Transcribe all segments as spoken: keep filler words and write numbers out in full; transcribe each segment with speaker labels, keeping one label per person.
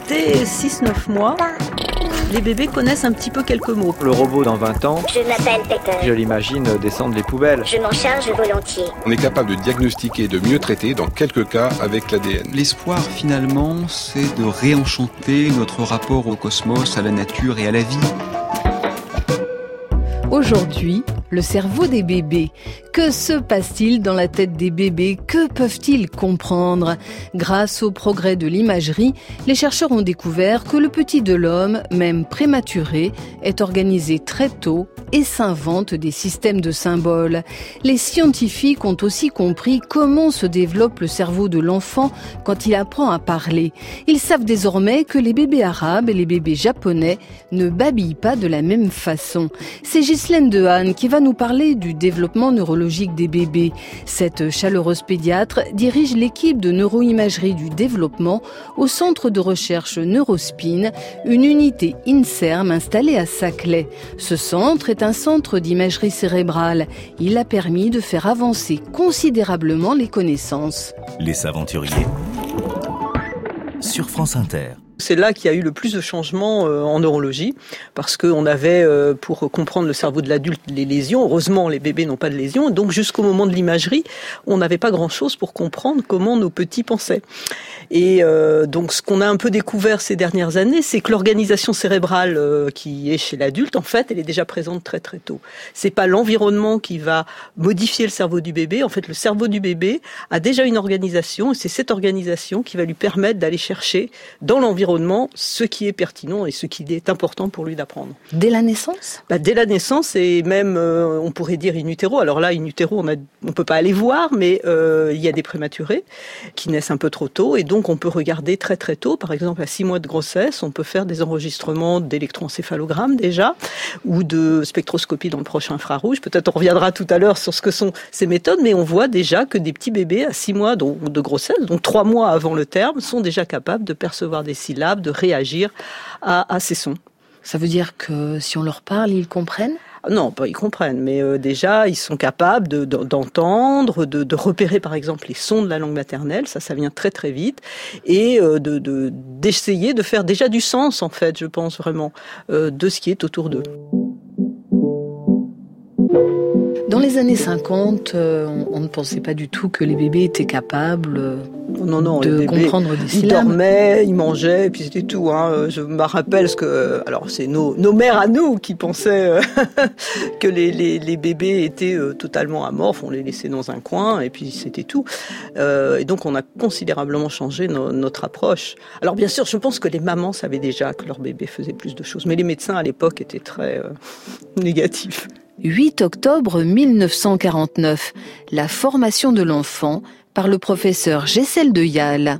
Speaker 1: dès six neuf mois, les bébés connaissent un petit peu quelques mots.
Speaker 2: Le robot dans vingt ans,
Speaker 3: je m'appelle Peter.
Speaker 2: Je l'imagine descendre les poubelles.
Speaker 3: Je m'en charge volontiers.
Speaker 4: On est capable de diagnostiquer et de mieux traiter, dans quelques cas, avec l'A D N.
Speaker 5: L'espoir, finalement, c'est de réenchanter notre rapport au cosmos, à la nature et à la vie.
Speaker 6: Aujourd'hui, le cerveau des bébés. Que se passe-t-il dans la tête des bébés ? Que peuvent-ils comprendre ? Grâce au progrès de l'imagerie, les chercheurs ont découvert que le petit de l'homme, même prématuré, est organisé très tôt et s'invente des systèmes de symboles. Les scientifiques ont aussi compris comment se développe le cerveau de l'enfant quand il apprend à parler. Ils savent désormais que les bébés arabes et les bébés japonais ne babillent pas de la même façon. C'est Ghislaine Dehaene qui va nous parler du développement neurologique des bébés. Cette chaleureuse pédiatre dirige l'équipe de neuroimagerie du développement au centre de recherche Neurospin, une unité INSERM installée à Saclay. Ce centre est un centre d'imagerie cérébrale. Il a permis de faire avancer considérablement les connaissances.
Speaker 7: Les aventuriers sur France Inter.
Speaker 1: C'est là qu'il y a eu le plus de changements euh, en neurologie, parce qu'on avait, euh, pour comprendre le cerveau de l'adulte, les lésions. Heureusement, les bébés n'ont pas de lésions. Donc, jusqu'au moment de l'imagerie, on n'avait pas grand-chose pour comprendre comment nos petits pensaient. Et euh, donc, ce qu'on a un peu découvert ces dernières années, c'est que l'organisation cérébrale euh, qui est chez l'adulte, en fait, elle est déjà présente très très tôt. C'est pas l'environnement qui va modifier le cerveau du bébé. En fait, le cerveau du bébé a déjà une organisation, et c'est cette organisation qui va lui permettre d'aller chercher dans l'environnement ce qui est pertinent et ce qui est important pour lui d'apprendre.
Speaker 6: Dès la naissance ?
Speaker 1: Bah, dès la naissance, et même, euh, on pourrait dire in utero. Alors là, in utero, on ne peut pas aller voir, mais euh, il y a des prématurés qui naissent un peu trop tôt, et donc on peut regarder très très tôt. Par exemple, à six mois de grossesse, on peut faire des enregistrements d'électroencéphalogramme déjà, ou de spectroscopie dans le proche infrarouge. Peut-être on reviendra tout à l'heure sur ce que sont ces méthodes, mais on voit déjà que des petits bébés à six mois de grossesse, donc trois mois avant le terme, sont déjà capables de percevoir des syllabes, de réagir à, à ces sons.
Speaker 6: Ça veut dire que si on leur parle, ils comprennent ?
Speaker 1: Non, pas ils comprennent, mais euh, déjà ils sont capables de, de, d'entendre, de, de repérer par exemple les sons de la langue maternelle, ça, ça vient très très vite, et euh, de, de, d'essayer de faire déjà du sens en fait, je pense vraiment, euh, de ce qui est autour d'eux.
Speaker 6: Dans les années cinquante, euh, on, on ne pensait pas du tout que les bébés étaient capables euh,
Speaker 1: non, non,
Speaker 6: de
Speaker 1: les bébés,
Speaker 6: comprendre des syllabes.
Speaker 1: Ils dormaient, ils mangeaient, et puis c'était tout. Hein. Je me rappelle ce que, alors c'est nos, nos mères à nous qui pensaient euh, que les, les, les bébés étaient euh, totalement amorphes. On les laissait dans un coin, et puis c'était tout. Euh, et donc on a considérablement changé no, notre approche. Alors bien sûr, je pense que les mamans savaient déjà que leur bébé faisait plus de choses, mais les médecins à l'époque étaient très euh, négatifs.
Speaker 6: huit octobre mille neuf cent quarante-neuf, la formation de l'enfant par le professeur Gessel de Yale.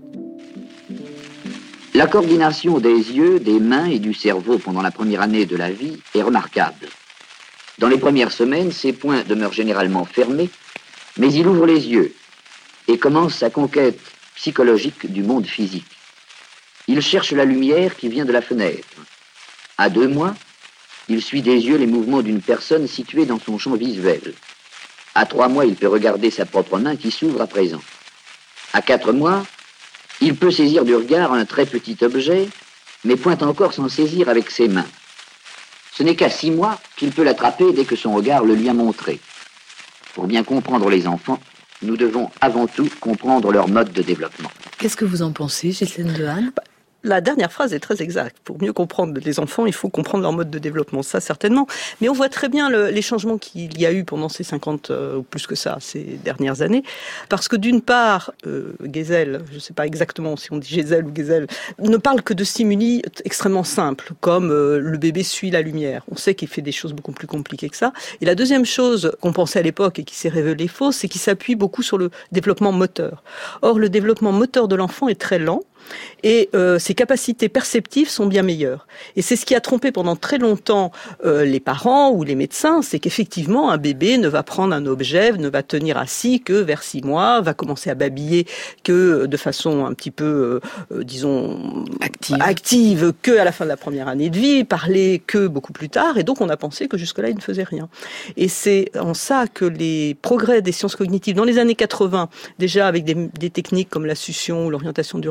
Speaker 8: La coordination des yeux, des mains et du cerveau pendant la première année de la vie est remarquable. Dans les premières semaines, ces points demeurent généralement fermés, mais il ouvre les yeux et commence sa conquête psychologique du monde physique. Il cherche la lumière qui vient de la fenêtre. À deux mois, il suit des yeux les mouvements d'une personne située dans son champ visuel. À trois mois, il peut regarder sa propre main qui s'ouvre à présent. À quatre mois, il peut saisir du regard un très petit objet, mais point encore s'en saisir avec ses mains. Ce n'est qu'à six mois qu'il peut l'attraper dès que son regard le lui a montré. Pour bien comprendre les enfants, nous devons avant tout comprendre leur mode de développement.
Speaker 6: Qu'est-ce que vous en pensez, Ghislaine Dehaene ?
Speaker 1: La dernière phrase est très exacte. Pour mieux comprendre les enfants, il faut comprendre leur mode de développement, ça certainement. Mais on voit très bien le, les changements qu'il y a eu pendant ces cinquante, euh, ou plus que ça, ces dernières années. Parce que d'une part, euh, Gesell, je ne sais pas exactement si on dit Gesell ou Gesell, ne parle que de stimuli extrêmement simples, comme euh, le bébé suit la lumière. On sait qu'il fait des choses beaucoup plus compliquées que ça. Et la deuxième chose qu'on pensait à l'époque et qui s'est révélée fausse, c'est qu'il s'appuie beaucoup sur le développement moteur. Or, le développement moteur de l'enfant est très lent. Et euh, ses capacités perceptives sont bien meilleures. Et c'est ce qui a trompé pendant très longtemps euh, les parents ou les médecins, c'est qu'effectivement un bébé ne va prendre un objet, ne va tenir assis que vers six mois, va commencer à babiller que de façon un petit peu, euh, disons,
Speaker 6: active.
Speaker 1: active que à la fin de la première année de vie, parler que beaucoup plus tard. Et donc on a pensé que jusque-là il ne faisait rien. Et c'est en ça que les progrès des sciences cognitives dans les années quatre-vingts, déjà avec des, des techniques comme la succion ou l'orientation du regard, vont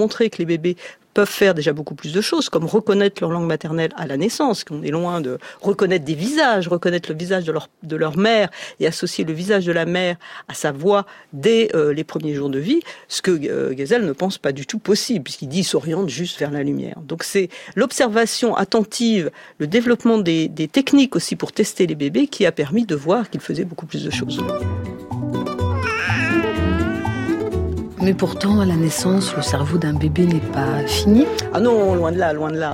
Speaker 1: montré que les bébés peuvent faire déjà beaucoup plus de choses, comme reconnaître leur langue maternelle à la naissance, qu'on est loin de reconnaître des visages, reconnaître le visage de leur, de leur mère et associer le visage de la mère à sa voix dès euh, les premiers jours de vie, ce que euh, Geisel ne pense pas du tout possible, puisqu'il dit qu'il s'oriente juste vers la lumière. Donc c'est l'observation attentive, le développement des, des techniques aussi pour tester les bébés qui a permis de voir qu'ils faisaient beaucoup plus de choses.
Speaker 6: Mais pourtant, à la naissance, le cerveau d'un bébé n'est pas fini.
Speaker 1: Ah non, loin de là, loin de là.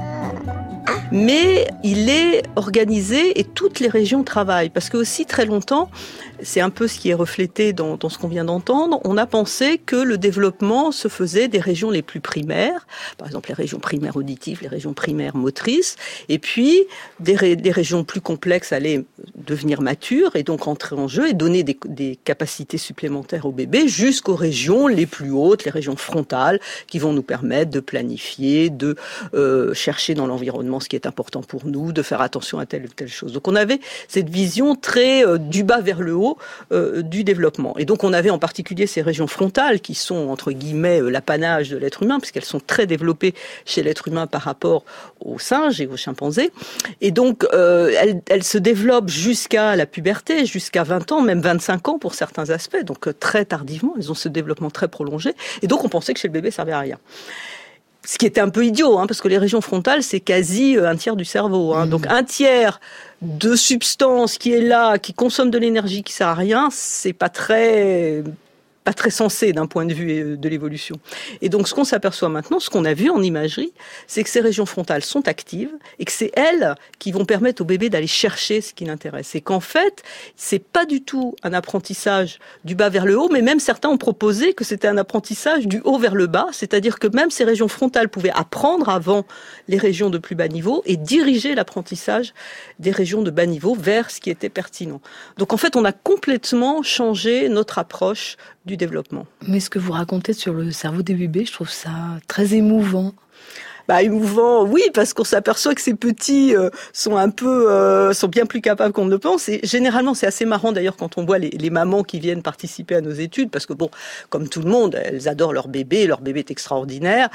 Speaker 1: Mais il est organisé et toutes les régions travaillent. Parce que aussi, très longtemps, c'est un peu ce qui est reflété dans, dans ce qu'on vient d'entendre, on a pensé que le développement se faisait des régions les plus primaires, par exemple les régions primaires auditives, les régions primaires motrices, et puis des, ré, des régions plus complexes allaient devenir matures et donc entrer en jeu et donner des, des capacités supplémentaires au bébé jusqu'aux régions les plus hautes, les régions frontales, qui vont nous permettre de planifier, de euh, chercher dans l'environnement ce qui est important pour nous, de faire attention à telle ou telle chose. Donc on avait cette vision très euh, du bas vers le haut euh, du développement. Et donc on avait en particulier ces régions frontales qui sont entre guillemets euh, l'apanage de l'être humain, puisqu'elles sont très développées chez l'être humain par rapport aux singes et aux chimpanzés. Et donc euh, elles, elles se développent jusqu'à la puberté, jusqu'à vingt ans, même vingt-cinq ans pour certains aspects, donc euh, très tardivement, elles ont ce développement très prolongé. Et donc on pensait que chez le bébé ça servait à rien. Ce qui était un peu idiot, hein, parce que les régions frontales, c'est quasi un tiers du cerveau. Hein. Mmh. Donc un tiers de substance qui est là, qui consomme de l'énergie, qui sert à rien, c'est pas très... pas très sensé d'un point de vue de l'évolution. Et donc, ce qu'on s'aperçoit maintenant, ce qu'on a vu en imagerie, c'est que ces régions frontales sont actives et que c'est elles qui vont permettre au bébé d'aller chercher ce qui l'intéresse. Et qu'en fait, c'est pas du tout un apprentissage du bas vers le haut, mais même certains ont proposé que c'était un apprentissage du haut vers le bas, c'est-à-dire que même ces régions frontales pouvaient apprendre avant les régions de plus bas niveau et diriger l'apprentissage des régions de bas niveau vers ce qui était pertinent. Donc, en fait, on a complètement changé notre approche du développement.
Speaker 6: Mais ce que vous racontez sur le cerveau des bébés, je trouve ça très émouvant.
Speaker 1: Bah, émouvant, oui, parce qu'on s'aperçoit que ces petits euh, sont un peu, euh, sont bien plus capables qu'on ne le pense. Et généralement, c'est assez marrant d'ailleurs quand on voit les, les mamans qui viennent participer à nos études, parce que bon, comme tout le monde, elles adorent leur bébé, leur bébé est extraordinaire,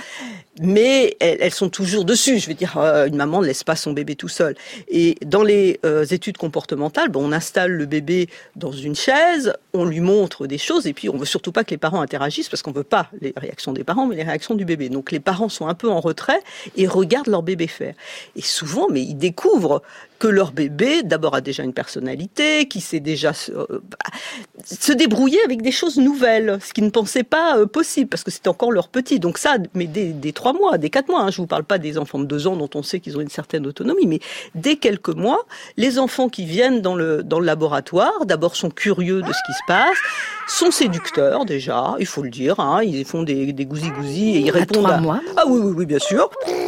Speaker 1: mais elles, elles sont toujours dessus. Je veux dire, euh, une maman ne laisse pas son bébé tout seul. Et dans les euh, études comportementales, bon, on installe le bébé dans une chaise, on lui montre des choses, et puis on veut surtout pas que les parents interagissent, parce qu'on veut pas les réactions des parents, mais les réactions du bébé. Donc les parents sont un peu en retrait et regardent leur bébé faire. Et souvent, mais ils découvrent que leur bébé, d'abord, a déjà une personnalité, qui sait déjà se, euh, se débrouiller avec des choses nouvelles, ce qu'ils ne pensaient pas euh, possible, parce que c'était encore leur petit. Donc ça, mais dès, dès trois mois, dès quatre mois, hein, je vous parle pas des enfants de deux ans dont on sait qu'ils ont une certaine autonomie, mais dès quelques mois, les enfants qui viennent dans le, dans le laboratoire, d'abord sont curieux de ce qui se passe, sont séducteurs déjà, il faut le dire, hein, ils font des, des gousi-gousi et ils répondent
Speaker 6: à...
Speaker 1: à...
Speaker 6: mois.
Speaker 1: Ah oui, oui, oui, bien sûr.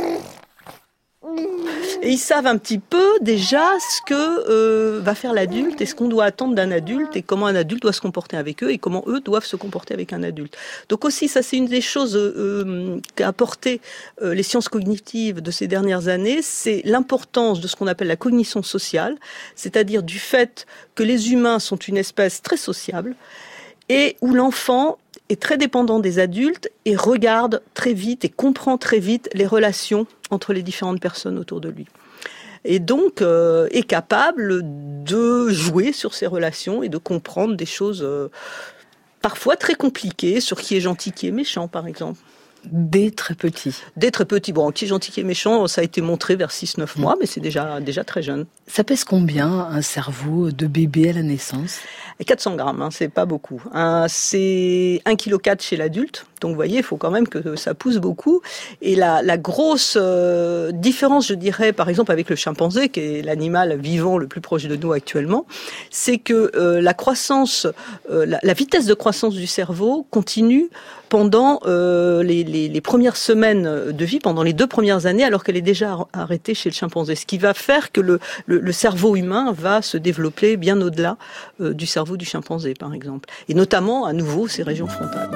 Speaker 1: Et ils savent un petit peu déjà ce que euh, va faire l'adulte et ce qu'on doit attendre d'un adulte et comment un adulte doit se comporter avec eux et comment eux doivent se comporter avec un adulte. Donc aussi, ça c'est une des choses euh, qu'a apporté euh, les sciences cognitives de ces dernières années, c'est l'importance de ce qu'on appelle la cognition sociale, c'est-à-dire du fait que les humains sont une espèce très sociable et où l'enfant est très dépendant des adultes et regarde très vite et comprend très vite les relations entre les différentes personnes autour de lui. Et donc euh, est capable de jouer sur ces relations et de comprendre des choses euh, parfois très compliquées, sur qui est gentil, qui est méchant par exemple.
Speaker 6: Dès très petit.
Speaker 1: Dès très petit. Bon, qui est gentil, qui est méchant, ça a été montré vers six neuf mois, mais c'est déjà, déjà très jeune.
Speaker 6: Ça pèse combien un cerveau de bébé à la naissance ?
Speaker 1: quatre cents grammes, hein, c'est pas beaucoup. Un, c'est un virgule quatre kilos chez l'adulte. Donc, vous voyez, il faut quand même que ça pousse beaucoup. Et la, la grosse euh, différence, je dirais, par exemple, avec le chimpanzé, qui est l'animal vivant le plus proche de nous actuellement, c'est que euh, la croissance, euh, la, la vitesse de croissance du cerveau continue pendant euh, les, les, les premières semaines de vie, pendant les deux premières années, alors qu'elle est déjà arrêtée chez le chimpanzé. Ce qui va faire que le, le, le cerveau humain va se développer bien au-delà euh, du cerveau du chimpanzé, par exemple. Et notamment, à nouveau, ces régions frontales.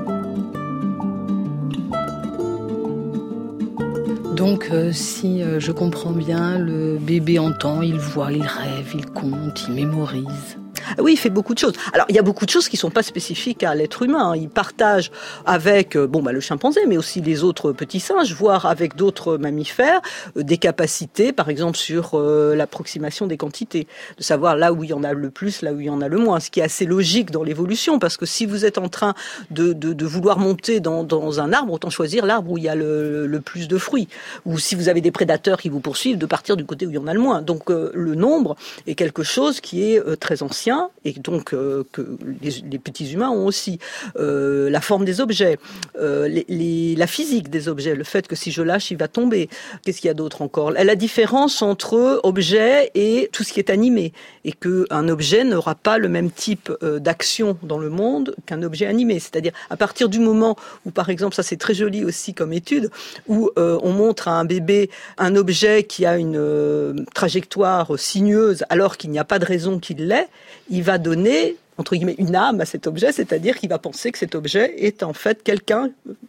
Speaker 6: Donc, euh, si euh, je comprends bien, le bébé entend, il voit, il rêve, il compte, il mémorise.
Speaker 1: Oui, il fait beaucoup de choses. Alors, il y a beaucoup de choses qui ne sont pas spécifiques à l'être humain. Il partage avec bon, bah, le chimpanzé, mais aussi les autres petits singes, voire avec d'autres mammifères, euh, des capacités, par exemple, sur euh, l'approximation des quantités, de savoir là où il y en a le plus, là où il y en a le moins, ce qui est assez logique dans l'évolution, parce que si vous êtes en train de, de, de vouloir monter dans, dans un arbre, autant choisir l'arbre où il y a le, le plus de fruits. Ou si vous avez des prédateurs qui vous poursuivent, de partir du côté où il y en a le moins. Donc euh, le nombre est quelque chose qui est euh, très ancien, et donc euh, que les, les petits humains ont aussi. Euh, la forme des objets, euh, les, les, la physique des objets, le fait que si je lâche, il va tomber. Qu'est-ce qu'il y a d'autre encore ? La différence entre objet et tout ce qui est animé, et qu'un objet n'aura pas le même type euh, d'action dans le monde qu'un objet animé. C'est-à-dire, à partir du moment où, par exemple, ça c'est très joli aussi comme étude, où euh, on montre à un bébé un objet qui a une euh, trajectoire sinueuse alors qu'il n'y a pas de raison qu'il l'ait, il va donner, entre guillemets, une âme à cet objet, c'est-à-dire qu'il va penser que cet objet est en fait quelqu'un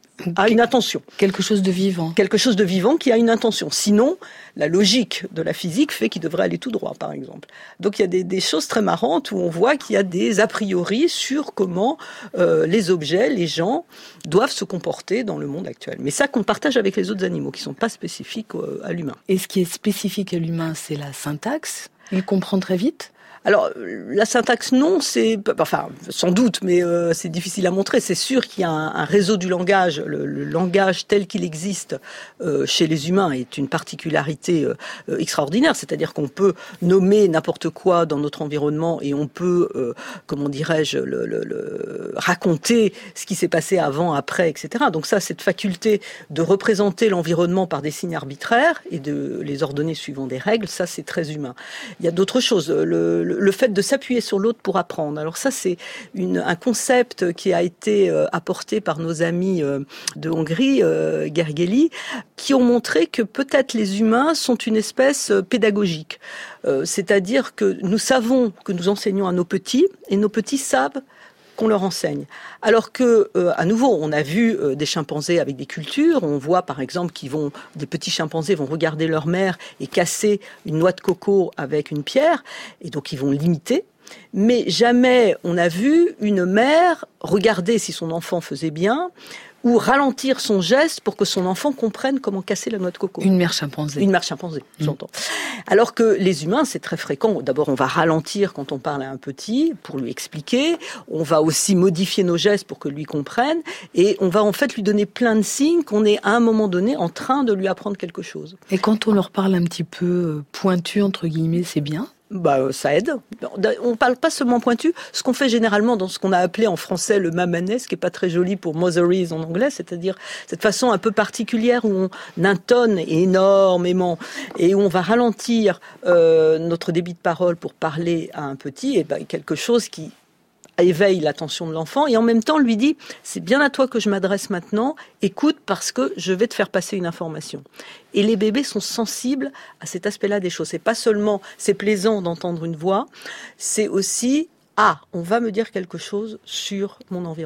Speaker 1: a une intention.
Speaker 6: Quelque chose de vivant.
Speaker 1: Quelque chose de vivant qui a une intention. Sinon, la logique de la physique fait qu'il devrait aller tout droit, par exemple. Donc il y a des, des choses très marrantes où on voit qu'il y a des a priori sur comment euh, les objets, les gens, doivent se comporter dans le monde actuel. Mais ça qu'on partage avec les autres animaux, qui ne sont pas spécifiques euh, à l'humain.
Speaker 6: Et ce qui est spécifique à l'humain, c'est la syntaxe. Il comprend très vite.
Speaker 1: Alors, la syntaxe, non, c'est, enfin, sans doute, mais euh, c'est difficile à montrer. C'est sûr qu'il y a un, un réseau du langage. Le, le langage tel qu'il existe euh, chez les humains est une particularité euh, extraordinaire. C'est-à-dire qu'on peut nommer n'importe quoi dans notre environnement et on peut, euh, comment dirais-je, le, le, le, raconter ce qui s'est passé avant, après, et cetera. Donc ça, cette faculté de représenter l'environnement par des signes arbitraires et de les ordonner suivant des règles, ça, c'est très humain. Il y a d'autres choses. Le, le Le fait de s'appuyer sur l'autre pour apprendre. Alors ça, c'est une, un concept qui a été euh, apporté par nos amis euh, de Hongrie, euh, Gergely, qui ont montré que peut-être les humains sont une espèce euh, pédagogique. Euh, c'est-à-dire que nous savons que nous enseignons à nos petits, et nos petits savent qu'on leur enseigne. Alors que, euh, à nouveau, on a vu euh, des chimpanzés avec des cultures. On voit, par exemple, qu'ils vont, des petits chimpanzés vont regarder leur mère et casser une noix de coco avec une pierre, et donc ils vont l'imiter. Mais jamais on a vu une mère regarder si son enfant faisait bien, ou ralentir son geste pour que son enfant comprenne comment casser la noix de coco.
Speaker 6: Une mère chimpanzé.
Speaker 1: Une mère chimpanzé, j'entends. Mmh. Alors que les humains, c'est très fréquent. D'abord, on va ralentir quand on parle à un petit pour lui expliquer. On va aussi modifier nos gestes pour que lui comprenne. Et on va en fait lui donner plein de signes qu'on est à un moment donné en train de lui apprendre quelque chose.
Speaker 6: Et quand on leur parle un petit peu pointu, entre guillemets, c'est bien ?
Speaker 1: Bah, ça aide. On parle pas seulement pointu. Ce qu'on fait généralement dans ce qu'on a appelé en français le mamanet, ce qui est pas très joli pour motheries en anglais, c'est-à-dire cette façon un peu particulière où on intonne énormément et où on va ralentir euh, notre débit de parole pour parler à un petit, et ben, quelque chose qui éveille l'attention de l'enfant et en même temps lui dit « c'est bien à toi que je m'adresse maintenant, écoute parce que je vais te faire passer une information ». Et les bébés sont sensibles à cet aspect-là des choses. C'est pas seulement c'est plaisant d'entendre une voix, c'est aussi « ah, on va me dire quelque chose sur mon environnement ».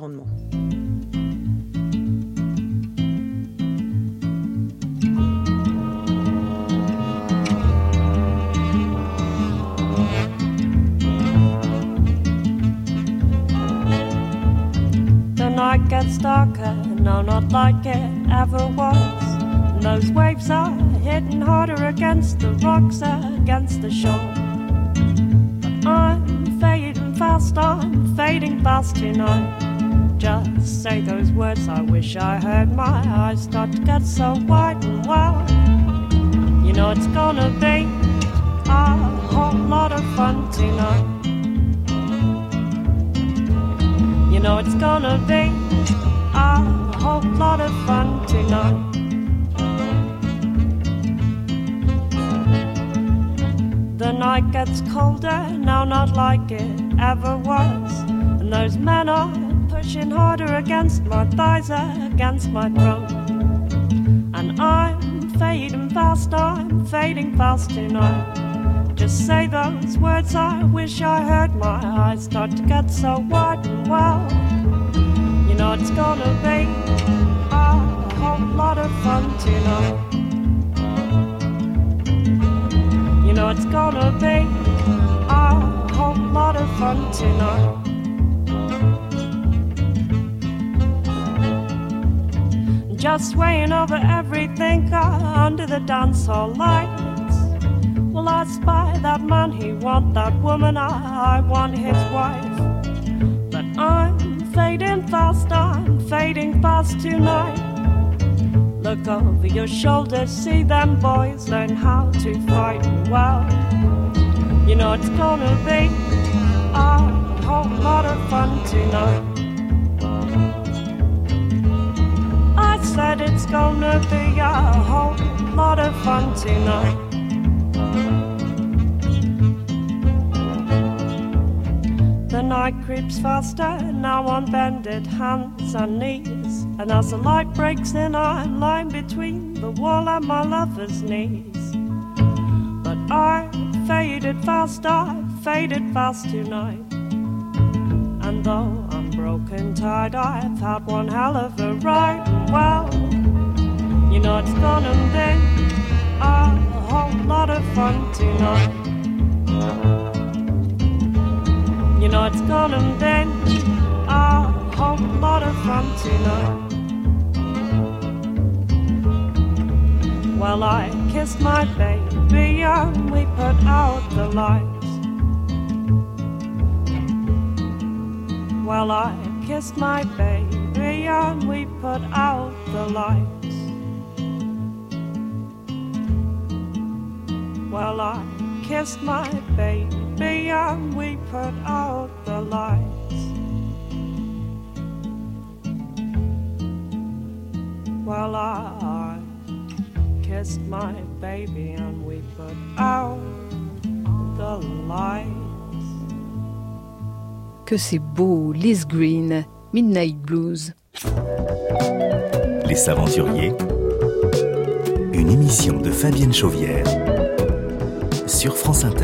Speaker 9: The night gets darker, no, not like it ever was. And those waves are hitting harder against the rocks, against the shore. But I'm fading fast, I'm fading fast tonight. Just say those words, I wish I heard. My eyes start to get so wide and wild. You know it's gonna be a whole lot of fun tonight. You know it's gonna be a whole lot of fun tonight. The night gets colder, now not like it ever was. And those men are pushing harder against my thighs, against my throat. And I'm fading fast, I'm fading fast tonight. Just say those words, I wish I heard. My eyes start to get so wide and wild. You know it's gonna be a whole lot of fun tonight. You know it's gonna be a whole whole lot of fun tonight. Just swaying over everything under the dance hall lights. Well, I spy that man, he want that woman, I, I want his wife. But I'm fading fast, I'm fading fast tonight. Look over your shoulder, see them boys learn how to fight well. You know it's gonna be a whole lot of fun tonight. I said it's gonna be a whole lot of fun tonight. The night creeps faster, now on bended hands and knees. And as the light breaks in, I'm lying between the wall and my lover's knees. But I faded fast, I faded fast tonight. And though I'm broken tired, I've had one hell of a ride. Well, you know it's gonna be a whole lot of fun tonight. You know it's gonna be a whole lot of fun tonight. Well, I kissed my baby and we put out the lights. Well, I kissed my baby and we put out the lights. Well, I kissed my baby and we put out the lights. Well, I kissed my baby and we put out the lights.
Speaker 6: Que c'est beau, Liz Green, Midnight Blues.
Speaker 7: Les Aventuriers, une émission de Fabienne Chauvière sur France Inter.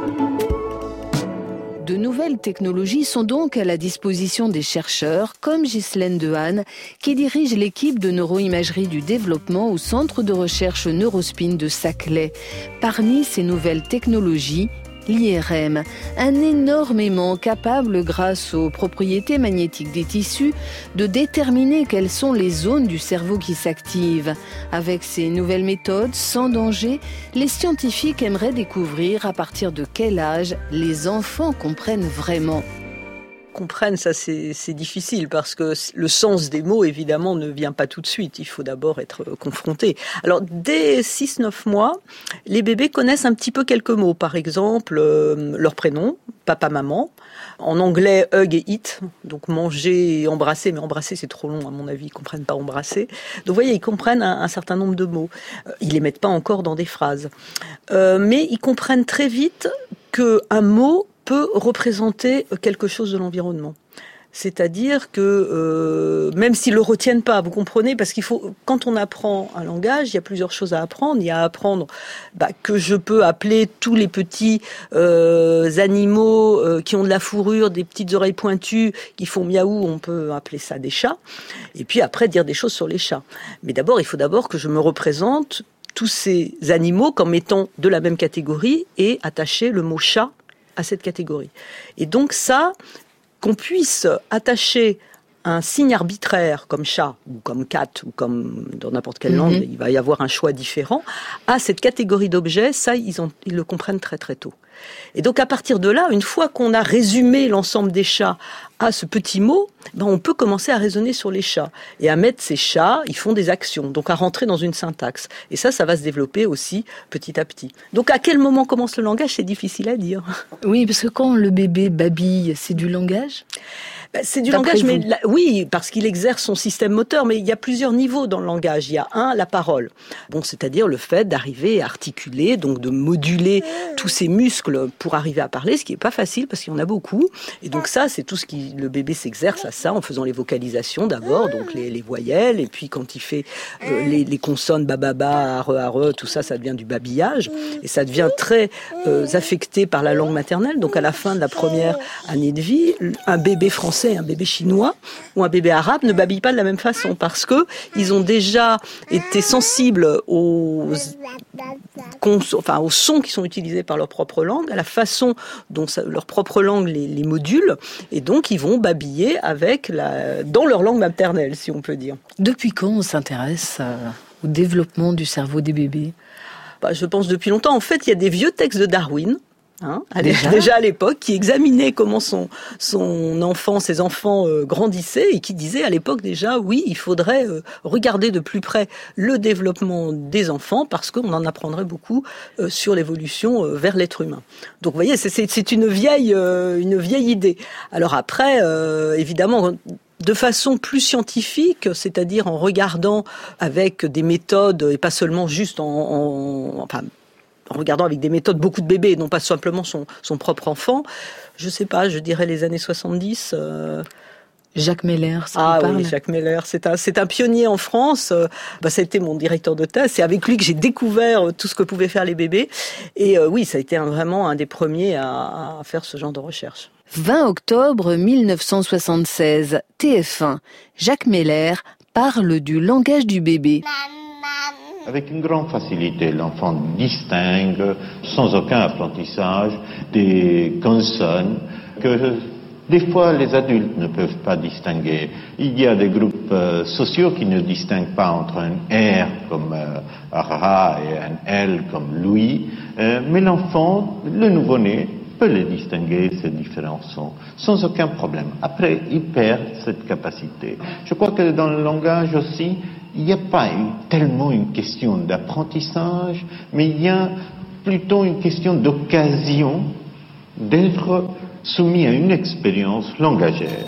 Speaker 6: De nouvelles technologies sont donc à la disposition des chercheurs, comme Ghislaine Dehaene, qui dirige l'équipe de neuroimagerie du développement au Centre de recherche Neurospin de Saclay. Parmi ces nouvelles technologies, l'I R M, un énorme aimant capable, grâce aux propriétés magnétiques des tissus, de déterminer quelles sont les zones du cerveau qui s'activent. Avec ces nouvelles méthodes, sans danger, les scientifiques aimeraient découvrir à partir de quel âge les enfants comprennent vraiment.
Speaker 1: Comprennent, ça c'est, c'est difficile parce que le sens des mots évidemment ne vient pas tout de suite, il faut d'abord être confronté. Alors dès six neuf mois, les bébés connaissent un petit peu quelques mots, par exemple euh, leur prénom, papa, maman, en anglais hug et eat, donc manger et embrasser, mais embrasser c'est trop long à mon avis, ils comprennent pas embrasser. Donc vous voyez, ils comprennent un, un certain nombre de mots, ils les mettent pas encore dans des phrases, euh, mais ils comprennent très vite qu'un mot peut représenter quelque chose de l'environnement. C'est-à-dire que euh, même s'ils le retiennent pas, vous comprenez, parce qu'il faut, quand on apprend un langage, il y a plusieurs choses à apprendre. Il y a à apprendre bah, que je peux appeler tous les petits euh, animaux euh, qui ont de la fourrure, des petites oreilles pointues, qui font miaou, on peut appeler ça des chats. Et puis après dire des choses sur les chats. Mais d'abord, il faut d'abord que je me représente tous ces animaux comme étant de la même catégorie et attacher le mot chat à cette catégorie. Et donc ça, qu'on puisse attacher un signe arbitraire comme chat ou comme cat ou comme dans n'importe quelle langue, mm-hmm. il va y avoir un choix différent, à cette catégorie d'objets, ça ils, ont, ils le comprennent très très tôt. Et donc à partir de là, une fois qu'on a résumé l'ensemble des chats à ce petit mot, ben on peut commencer à raisonner sur les chats et à mettre ces chats, ils font des actions, donc à rentrer dans une syntaxe. Et ça, ça va se développer aussi petit à petit. Donc à quel moment commence le langage, c'est difficile à dire.
Speaker 6: Oui, parce que quand le bébé babille, c'est du langage ?
Speaker 1: Ben, c'est du
Speaker 6: D'après
Speaker 1: langage,
Speaker 6: vous.
Speaker 1: mais la, oui, parce qu'il exerce son système moteur, mais il y a plusieurs niveaux dans le langage. Il y a un, la parole. Bon, c'est-à-dire le fait d'arriver à articuler, donc de moduler tous ces muscles pour arriver à parler, ce qui est pas facile parce qu'il y en a beaucoup. Et donc ça, c'est tout ce qui le bébé s'exerce à ça en faisant les vocalisations d'abord, donc les, les voyelles, et puis quand il fait euh, les, les consonnes bababa, are, are, tout ça, ça devient du babillage, et ça devient très euh, affecté par la langue maternelle. Donc à la fin de la première année de vie, un bébé français, un bébé chinois ou un bébé arabe ne babille pas de la même façon, parce que ils ont déjà été sensibles aux, enfin, aux sons qui sont utilisés par leur propre langue, à la façon dont ça, leur propre langue les, les module, et donc ils vont babiller avec la, dans leur langue maternelle, si on peut dire.
Speaker 6: Depuis quand on s'intéresse au développement du cerveau des bébés ?
Speaker 1: Bah, je pense depuis longtemps. En fait, il y a des vieux textes de Darwin, Hein, déjà, déjà à l'époque, qui examinait comment son son enfant, ses enfants euh, grandissaient, et qui disait à l'époque déjà, oui, il faudrait euh, regarder de plus près le développement des enfants, parce qu'on en apprendrait beaucoup euh, sur l'évolution euh, vers l'être humain. Donc, vous voyez, c'est c'est, c'est une vieille euh, une vieille idée. Alors après, euh, évidemment, de façon plus scientifique, c'est-à-dire en regardant avec des méthodes et pas seulement juste en, en enfin. en regardant avec des méthodes beaucoup de bébés, non pas simplement son, son propre enfant. Je sais pas, je dirais les années soixante-dix. Euh...
Speaker 6: Jacques Meller, ça
Speaker 1: Ah
Speaker 6: vous parle ?
Speaker 1: oui, Jacques Meller, c'est un, c'est un pionnier en France. Euh, bah, ça a été mon directeur de thèse. C'est avec lui que j'ai découvert tout ce que pouvaient faire les bébés. Et euh, oui, ça a été un, vraiment un des premiers à, à faire ce genre de recherche.
Speaker 6: vingt octobre mille neuf cent soixante-seize, T F un. Jacques Meller parle du langage du bébé.
Speaker 10: Avec une grande facilité, l'enfant distingue, sans aucun apprentissage, des consonnes que des fois les adultes ne peuvent pas distinguer. Il y a des groupes euh, sociaux qui ne distinguent pas entre un R comme euh, Ra et un L comme Louis, euh, mais l'enfant, le nouveau-né, peut les distinguer, ces différents sons, sans aucun problème. Après, il perd cette capacité. Je crois que dans le langage aussi, il n'y a pas une, tellement une question d'apprentissage, mais il y a plutôt une question d'occasion d'être soumis à une expérience langagère.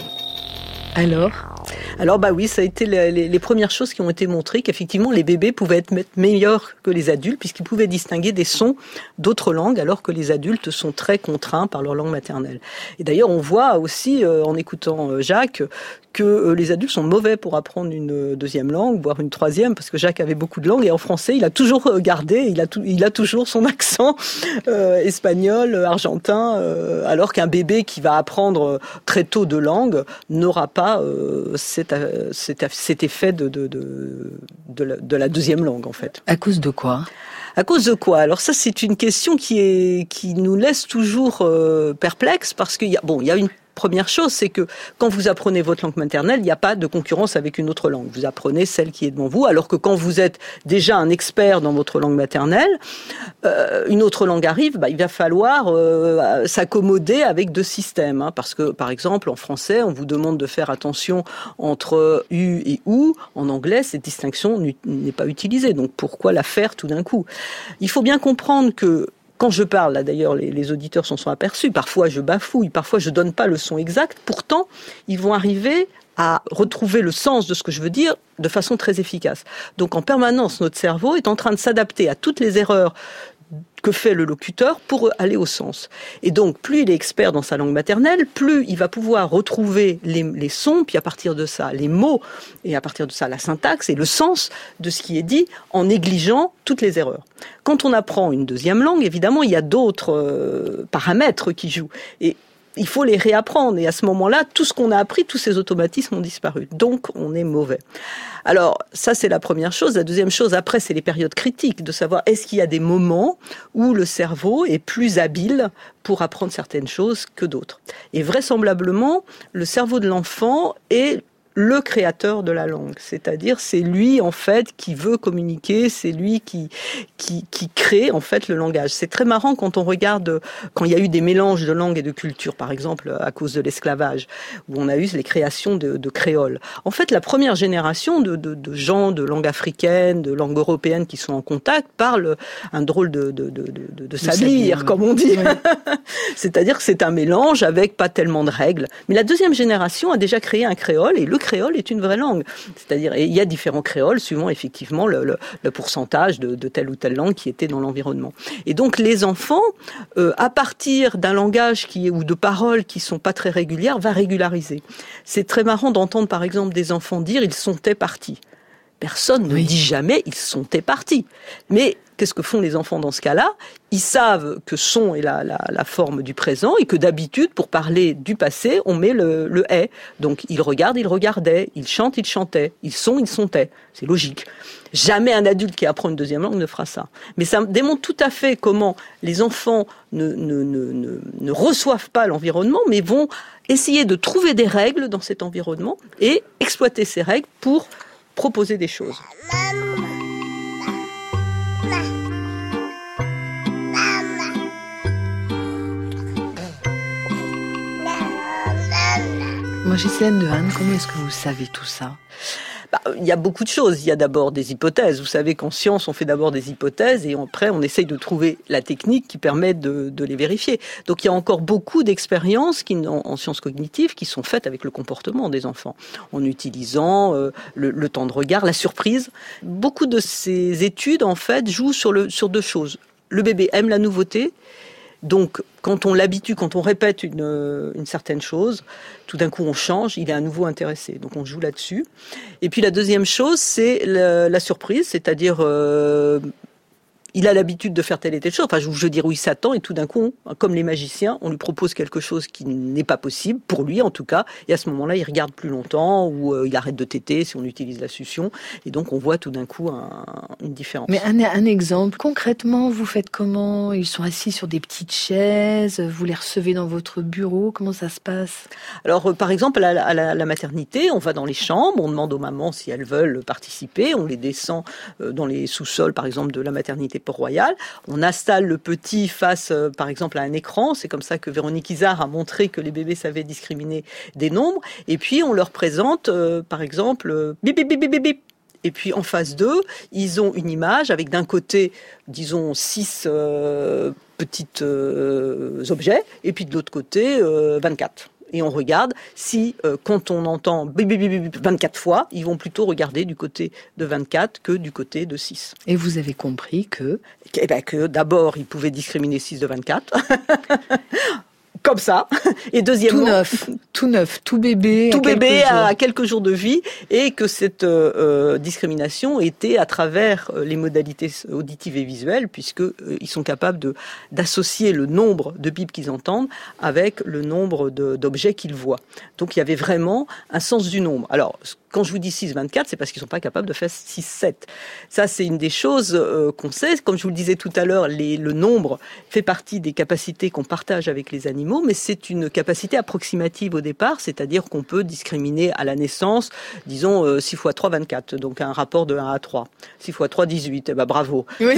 Speaker 6: Alors
Speaker 1: Alors bah oui, ça a été les, les, les premières choses qui ont été montrées, qu'effectivement les bébés pouvaient être meilleurs que les adultes, puisqu'ils pouvaient distinguer des sons d'autres langues, alors que les adultes sont très contraints par leur langue maternelle. Et d'ailleurs, on voit aussi, euh, en écoutant euh, Jacques, que euh, les adultes sont mauvais pour apprendre une deuxième langue, voire une troisième, parce que Jacques avait beaucoup de langues, et en français, il a toujours gardé, il a, tout, il a toujours son accent euh, espagnol, argentin, euh, alors qu'un bébé qui va apprendre très tôt deux langues n'aura pas euh, cet, cet, cet effet de, de, de, de, la, de la deuxième langue, en fait.
Speaker 6: À cause de quoi ?
Speaker 1: À cause de quoi ? Alors ça, c'est une question qui est qui nous laisse toujours euh, perplexes, parce qu'il y a bon, il y a une première chose, c'est que quand vous apprenez votre langue maternelle, il n'y a pas de concurrence avec une autre langue. Vous apprenez celle qui est devant vous, alors que quand vous êtes déjà un expert dans votre langue maternelle, euh, une autre langue arrive, bah, il va falloir euh, s'accommoder avec deux systèmes. Hein, parce que, par exemple, en français, on vous demande de faire attention entre U et OU. En anglais, cette distinction n'est pas utilisée. Donc, pourquoi la faire tout d'un coup ? Il faut bien comprendre que quand je parle, là d'ailleurs les, les auditeurs s'en sont aperçus, parfois je bafouille, parfois je donne pas le son exact, pourtant ils vont arriver à retrouver le sens de ce que je veux dire de façon très efficace. Donc en permanence, notre cerveau est en train de s'adapter à toutes les erreurs que fait le locuteur pour aller au sens. Et donc, plus il est expert dans sa langue maternelle, plus il va pouvoir retrouver les, les sons, puis à partir de ça, les mots, et à partir de ça, la syntaxe et le sens de ce qui est dit, en négligeant toutes les erreurs. Quand on apprend une deuxième langue, évidemment, il y a d'autres euh, paramètres qui jouent. Et il faut les réapprendre. Et à ce moment-là, tout ce qu'on a appris, tous ces automatismes ont disparu. Donc, on est mauvais. Alors, ça, c'est la première chose. La deuxième chose, après, c'est les périodes critiques, de savoir est-ce qu'il y a des moments où le cerveau est plus habile pour apprendre certaines choses que d'autres. Et vraisemblablement, le cerveau de l'enfant est le créateur de la langue, c'est-à-dire c'est lui en fait qui veut communiquer, c'est lui qui qui qui crée en fait le langage. C'est très marrant quand on regarde quand il y a eu des mélanges de langues et de cultures, par exemple à cause de l'esclavage, où on a eu les créations de, de créoles. En fait, la première génération de, de, de gens de langue africaine, de langue européenne qui sont en contact parlent un drôle de de de de, de sablir, comme on dit. Ouais. C'est-à-dire que c'est un mélange avec pas tellement de règles. Mais la deuxième génération a déjà créé un créole et le créole est une vraie langue. C'est-à-dire, et il y a différents créoles suivant effectivement le, le, le pourcentage de, de telle ou telle langue qui était dans l'environnement. Et donc les enfants, euh, à partir d'un langage qui est, ou de paroles qui sont pas très régulières, va régulariser. C'est très marrant d'entendre par exemple des enfants dire ils sont partis. Personne ne oui. dit jamais ils sont partis. Mais qu'est-ce que font les enfants dans ce cas-là ? Ils savent que sont est la, la, la forme du présent et que d'habitude, pour parler du passé, on met le, le « est ». Donc, ils regardent, ils regardaient, ils chantent, ils chantaient, ils sont, ils sontaient. C'est logique. Jamais un adulte qui apprend une deuxième langue ne fera ça. Mais ça démontre tout à fait comment les enfants ne, ne, ne, ne, ne reçoivent pas l'environnement, mais vont essayer de trouver des règles dans cet environnement et exploiter ces règles pour proposer des choses.
Speaker 6: Moi, Ghislaine Dehaene, comment est-ce que vous savez tout ça ?
Speaker 1: Bah, il y a beaucoup de choses. Il y a d'abord des hypothèses. Vous savez qu'en science, on fait d'abord des hypothèses et après, on essaye de trouver la technique qui permet de, de les vérifier. Donc, il y a encore beaucoup d'expériences qui, en, en sciences cognitives qui sont faites avec le comportement des enfants, en utilisant euh, le, le temps de regard, la surprise. Beaucoup de ces études, en fait, jouent sur, le, sur deux choses. Le bébé aime la nouveauté. Donc, quand on l'habitue, quand on répète une, une certaine chose, tout d'un coup on change, il est à nouveau intéressé. Donc on joue là-dessus. Et puis la deuxième chose, c'est la, la surprise, c'est-à-dire euh, il a l'habitude de faire telle et telle chose. Enfin, je veux dire où il s'attend et tout d'un coup, on, comme les magiciens, on lui propose quelque chose qui n'est pas possible, pour lui en tout cas. Et à ce moment-là, il regarde plus longtemps ou euh, il arrête de téter si on utilise la succion. Et donc, on voit tout d'un coup un, une différence.
Speaker 6: Mais un, un exemple, concrètement, vous faites comment ? Ils sont assis sur des petites chaises, vous les recevez dans votre bureau, comment ça se passe ?
Speaker 1: Alors, euh, par exemple, à la, à la, la maternité, on va dans les chambres, on demande aux mamans si elles veulent participer, on les descend euh, dans les sous-sols, par exemple, de la maternité Port-Royal. On installe le petit face, euh, par exemple, à un écran. C'est comme ça que Véronique Izard a montré que les bébés savaient discriminer des nombres. Et puis, on leur présente, euh, par exemple, euh, bip, bip, bip, bip, bip. Et puis, en face d'eux, ils ont une image avec d'un côté, disons, six euh, petits euh, objets, et puis de l'autre côté, euh, vingt-quatre. Et on regarde si, euh, quand on entend bip, bip, bip, bip, vingt-quatre fois, ils vont plutôt regarder du côté de vingt-quatre que du côté de six.
Speaker 6: Et vous avez compris que
Speaker 1: Eh ben, que d'abord, ils pouvaient discriminer six de vingt-quatre. Comme ça. Et deuxièmement,
Speaker 6: tout neuf, tout neuf, tout bébé,
Speaker 1: tout
Speaker 6: à
Speaker 1: bébé
Speaker 6: quelques jours.
Speaker 1: à quelques jours de vie, et que cette euh, discrimination était à travers les modalités auditives et visuelles, puisque euh, ils sont capables de d'associer le nombre de bips qu'ils entendent avec le nombre de, d'objets qu'ils voient. Donc il y avait vraiment un sens du nombre. Alors quand je vous dis six vingt-quatre, c'est parce qu'ils sont pas capables de faire six sept. Ça, c'est une des choses euh, qu'on sait. Comme je vous le disais tout à l'heure, les, le nombre fait partie des capacités qu'on partage avec les animaux, mais c'est une capacité approximative au départ, c'est-à-dire qu'on peut discriminer à la naissance, disons, euh, six fois trois, vingt-quatre, donc un rapport de un à trois. six fois trois, dix-huit, eh ben bravo.
Speaker 6: Oui.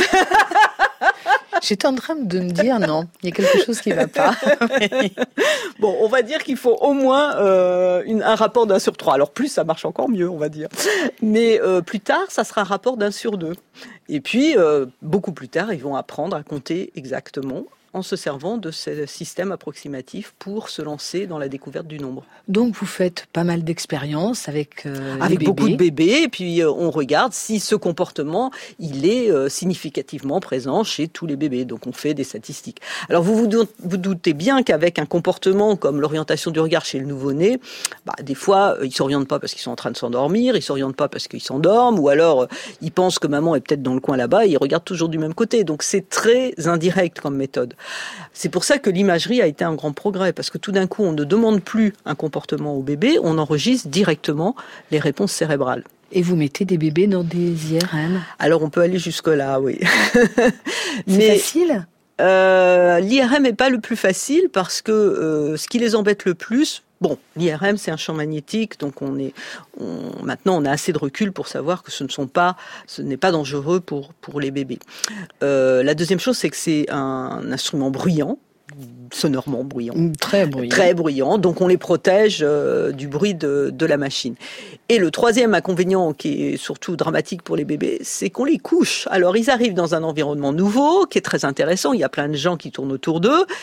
Speaker 6: J'étais en train de me dire, non, il y a quelque chose qui ne va pas.
Speaker 1: Bon, on va dire qu'il faut au moins euh, une, un rapport d'un sur trois. Alors plus, ça marche encore mieux, on va dire. Mais euh, plus tard, ça sera un rapport d'un sur deux. Et puis, euh, beaucoup plus tard, ils vont apprendre à compter exactement en se servant de ce système approximatif pour se lancer dans la découverte du nombre.
Speaker 6: Donc vous faites pas mal d'expériences avec euh,
Speaker 1: avec
Speaker 6: les
Speaker 1: beaucoup
Speaker 6: bébés.
Speaker 1: de bébés, et puis euh, on regarde si ce comportement il est euh, significativement présent chez tous les bébés. Donc on fait des statistiques. Alors vous vous, doutez, vous doutez bien qu'avec un comportement comme l'orientation du regard chez le nouveau-né, bah, des fois euh, ils s'orientent pas parce qu'ils sont en train de s'endormir, ils s'orientent pas parce qu'ils s'endorment, ou alors euh, ils pensent que maman est peut-être dans le coin là-bas, et ils regardent toujours du même côté. Donc c'est très indirect comme méthode. C'est pour ça que l'imagerie a été un grand progrès, parce que tout d'un coup, on ne demande plus un comportement au bébé, on enregistre directement les réponses cérébrales.
Speaker 6: Et vous mettez des bébés dans des I R M ?
Speaker 1: Alors, on peut aller jusque-là, oui.
Speaker 6: C'est
Speaker 1: Mais,
Speaker 6: facile ?
Speaker 1: euh, l'I R M n'est pas le plus facile, parce que euh, ce qui les embête le plus... Bon, l'I R M, c'est un champ magnétique, donc on est, on, maintenant on a assez de recul pour savoir que ce ne sont pas, ce n'est pas dangereux pour pour les bébés. Euh, la deuxième chose, c'est que c'est un instrument bruyant, sonorement bruyant,
Speaker 6: très bruyant,
Speaker 1: très bruyant. Donc on les protège euh, du bruit de de la machine. Et le troisième inconvénient, qui est surtout dramatique pour les bébés, c'est qu'on les couche. Alors ils arrivent dans un environnement nouveau, qui est très intéressant. Il y a plein de gens qui tournent autour d'eux.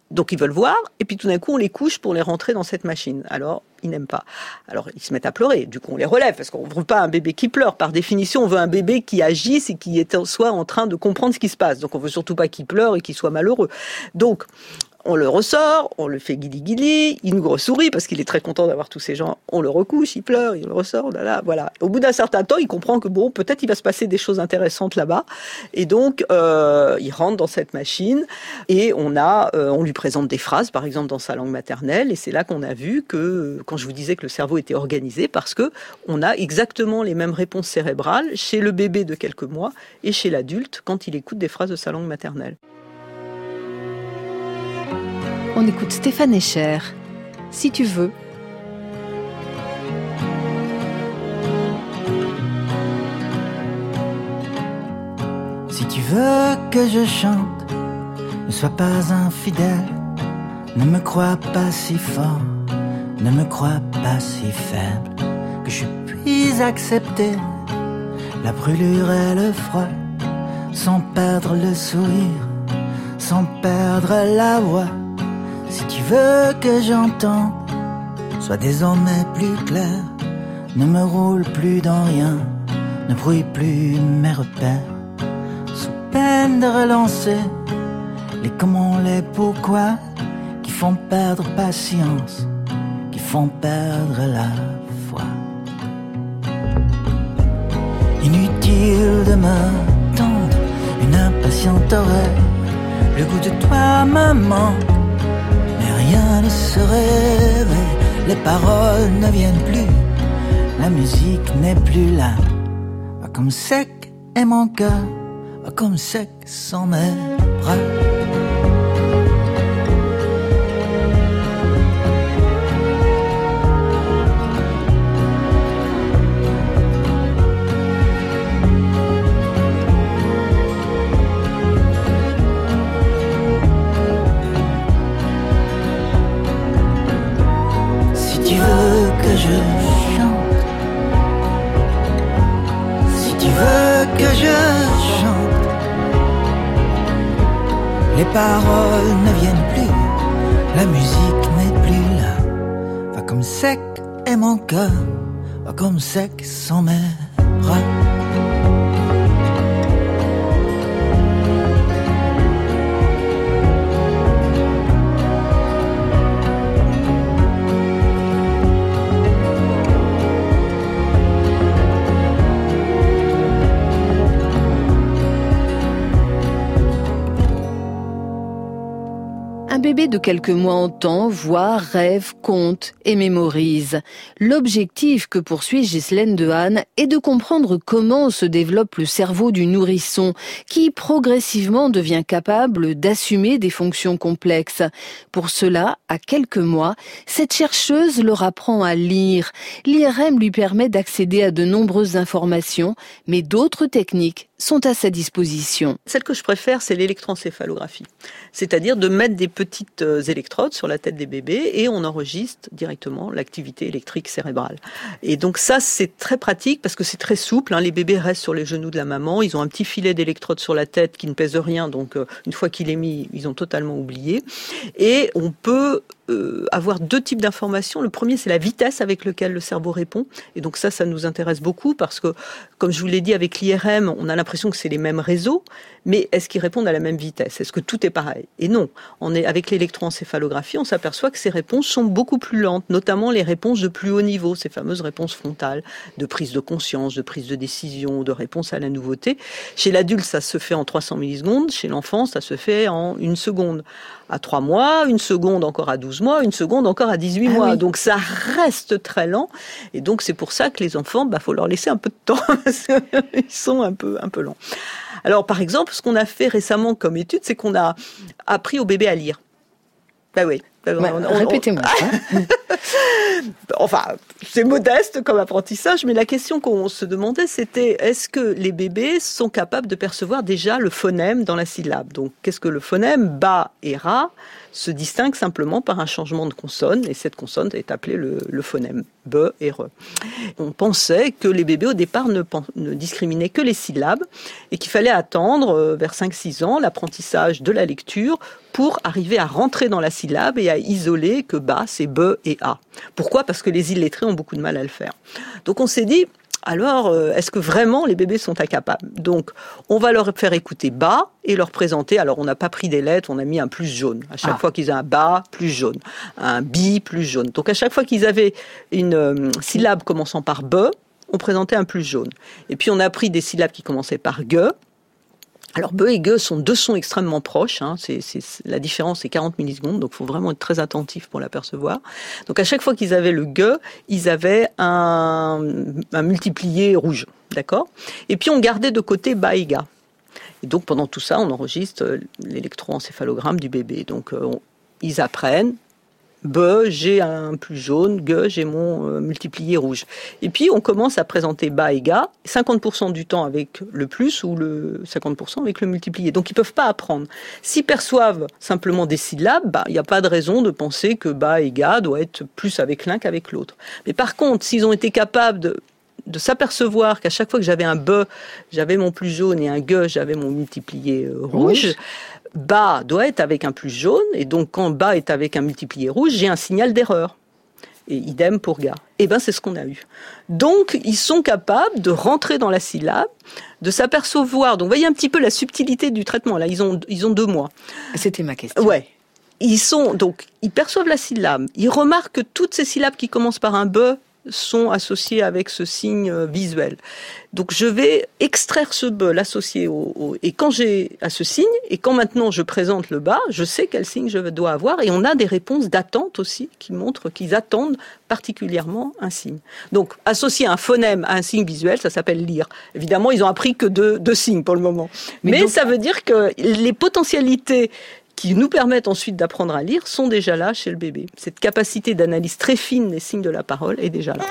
Speaker 1: Donc ils veulent voir, et puis tout d'un coup on les couche pour les rentrer dans cette machine. Alors ils n'aiment pas. Alors ils se mettent à pleurer, du coup on les relève, parce qu'on ne veut pas un bébé qui pleure. Par définition, on veut un bébé qui agisse et qui est, soit en train de comprendre ce qui se passe. Donc on veut surtout pas qu'il pleure et qu'il soit malheureux. Donc on le ressort, on le fait guili-guili, il nous ressourit parce qu'il est très content d'avoir tous ces gens. On le recouche, il pleure, il le ressort, là, là, voilà. Au bout d'un certain temps, il comprend que bon, peut-être il va se passer des choses intéressantes là-bas. Et donc, euh, il rentre dans cette machine et on a, euh, on lui présente des phrases, par exemple dans sa langue maternelle. Et c'est là qu'on a vu que, quand je vous disais que le cerveau était organisé, parce que on a exactement les mêmes réponses cérébrales chez le bébé de quelques mois et chez l'adulte quand il écoute des phrases de sa langue maternelle.
Speaker 6: On écoute Stéphane Escher, Si tu veux.
Speaker 11: Si tu veux que je chante, ne sois pas infidèle, ne me crois pas si fort, ne me crois pas si faible, que je puisse accepter la brûlure et le froid, sans perdre le sourire, sans perdre la voix. Si tu veux que j'entende, sois désormais plus clair, ne me roule plus dans rien, ne brouille plus mes repères, sous peine de relancer les comment, les pourquoi, qui font perdre patience, qui font perdre la foi. Inutile de m'attendre, une impatiente oreille, le goût de toi me manque, mais rien ne se réveille, les paroles ne viennent plus, la musique n'est plus là. Va comme sec est mon cœur, va comme sec sont mes bras. Les paroles ne viennent plus, la musique n'est plus là. Va comme sec est mon cœur, va comme sec sont mes bras.
Speaker 6: Un bébé de quelques mois entend, voit, rêve, compte et mémorise. L'objectif que poursuit Ghislaine Dehaene est de comprendre comment se développe le cerveau du nourrisson, qui progressivement devient capable d'assumer des fonctions complexes. Pour cela, à quelques mois, cette chercheuse leur apprend à lire. L'I R M lui permet d'accéder à de nombreuses informations, mais d'autres techniques sont à sa disposition.
Speaker 1: Celle que je préfère, c'est l'électroencéphalographie. C'est-à-dire de mettre des petites électrodes sur la tête des bébés et on enregistre directement l'activité électrique cérébrale. Et donc ça, c'est très pratique parce que c'est très souple. Hein. Les bébés restent sur les genoux de la maman. Ils ont un petit filet d'électrodes sur la tête qui ne pèse rien. Donc une fois qu'il est mis, ils ont totalement oublié. Et on peut euh, avoir deux types d'informations. Le premier, c'est la vitesse avec laquelle le cerveau répond. Et donc ça, ça nous intéresse beaucoup parce que, comme je vous l'ai dit, avec l'I R M, on a l'impression que c'est les mêmes réseaux, mais est-ce qu'ils répondent à la même vitesse? Est-ce que tout est pareil? Et non. On est, avec l'électroencéphalographie, on s'aperçoit que ces réponses sont beaucoup plus lentes, notamment les réponses de plus haut niveau, ces fameuses réponses frontales, de prise de conscience, de prise de décision, de réponse à la nouveauté. Chez l'adulte, ça se fait en trois cents millisecondes. Chez l'enfant, ça se fait en une seconde. À trois mois, une seconde encore à douze mois, une seconde encore à dix-huit ah mois. Oui. Donc ça reste très lent. Et donc c'est pour ça que les enfants, bah, faut leur laisser un peu de temps. Ils sont un peu, un peu lents. Alors par exemple, ce qu'on a fait récemment comme étude, c'est qu'on a appris au bébé à lire. Bah oui.
Speaker 6: Ouais, on, on, répétez-moi.
Speaker 1: On... enfin, c'est modeste comme apprentissage, mais la question qu'on se demandait, c'était est-ce que les bébés sont capables de percevoir déjà le phonème dans la syllabe? Donc, qu'est-ce que le phonème ba et ra se distingue simplement par un changement de consonne, et cette consonne est appelée le, le phonème be et re. On pensait que les bébés au départ ne, ne discriminaient que les syllabes et qu'il fallait attendre vers cinq six ans l'apprentissage de la lecture pour arriver à rentrer dans la syllabe et à isoler que ba, c'est be et a. Pourquoi ? Parce que les illettrés ont beaucoup de mal à le faire. Donc on s'est dit, alors est-ce que vraiment les bébés sont incapables ? Donc on va leur faire écouter ba et leur présenter, alors on n'a pas pris des lettres, on a mis un plus jaune. À chaque ah. fois qu'ils ont un ba, plus jaune. Un bi, plus jaune. Donc à chaque fois qu'ils avaient une euh, syllabe commençant par be, on présentait un plus jaune. Et puis on a pris des syllabes qui commençaient par ge. Alors, be et ge sont deux sons extrêmement proches. Hein. C'est, c'est, la différence est quarante millisecondes, donc il faut vraiment être très attentif pour l'apercevoir. Donc, à chaque fois qu'ils avaient le ge, ils avaient un, un multiplié rouge, d'accord ? Et puis, on gardait de côté ba et ga. Et donc, pendant tout ça, on enregistre l'électroencéphalogramme du bébé. Donc, euh, on, ils apprennent. Be, j'ai un plus jaune, ge, j'ai mon euh, multiplié rouge. Et puis, on commence à présenter ba et ga, cinquante pour cent du temps avec le plus ou le cinquante pour cent avec le multiplié. Donc, ils peuvent pas apprendre. S'ils perçoivent simplement des syllabes, bah, il n'y a pas de raison de penser que ba et ga doit être plus avec l'un qu'avec l'autre. Mais par contre, s'ils ont été capables de de s'apercevoir qu'à chaque fois que j'avais un be, j'avais mon plus jaune et un ge, j'avais mon multiplié euh, rouge. rouge. Ba doit être avec un plus jaune, et donc quand ba est avec un multiplié rouge, j'ai un signal d'erreur. Et idem pour ga. Et ben c'est ce qu'on a eu. Donc ils sont capables de rentrer dans la syllabe, de s'apercevoir. Donc vous voyez un petit peu la subtilité du traitement. Là ils ont ils ont deux mois.
Speaker 6: C'était ma question.
Speaker 1: Ouais. Ils sont donc ils perçoivent la syllabe. Ils remarquent que toutes ces syllabes qui commencent par un be sont associés avec ce signe visuel. Donc je vais extraire ce be, l'associer au, au... Et quand j'ai à ce signe, et quand maintenant je présente le ba, je sais quel signe je dois avoir, et on a des réponses d'attente aussi qui montrent qu'ils attendent particulièrement un signe. Donc associer un phonème à un signe visuel, ça s'appelle lire. Évidemment, ils ont appris que deux, deux signes pour le moment. Mais, Mais donc... ça veut dire que les potentialités qui nous permettent ensuite d'apprendre à lire, sont déjà là chez le bébé. Cette capacité d'analyse très fine des signes de la parole est déjà là.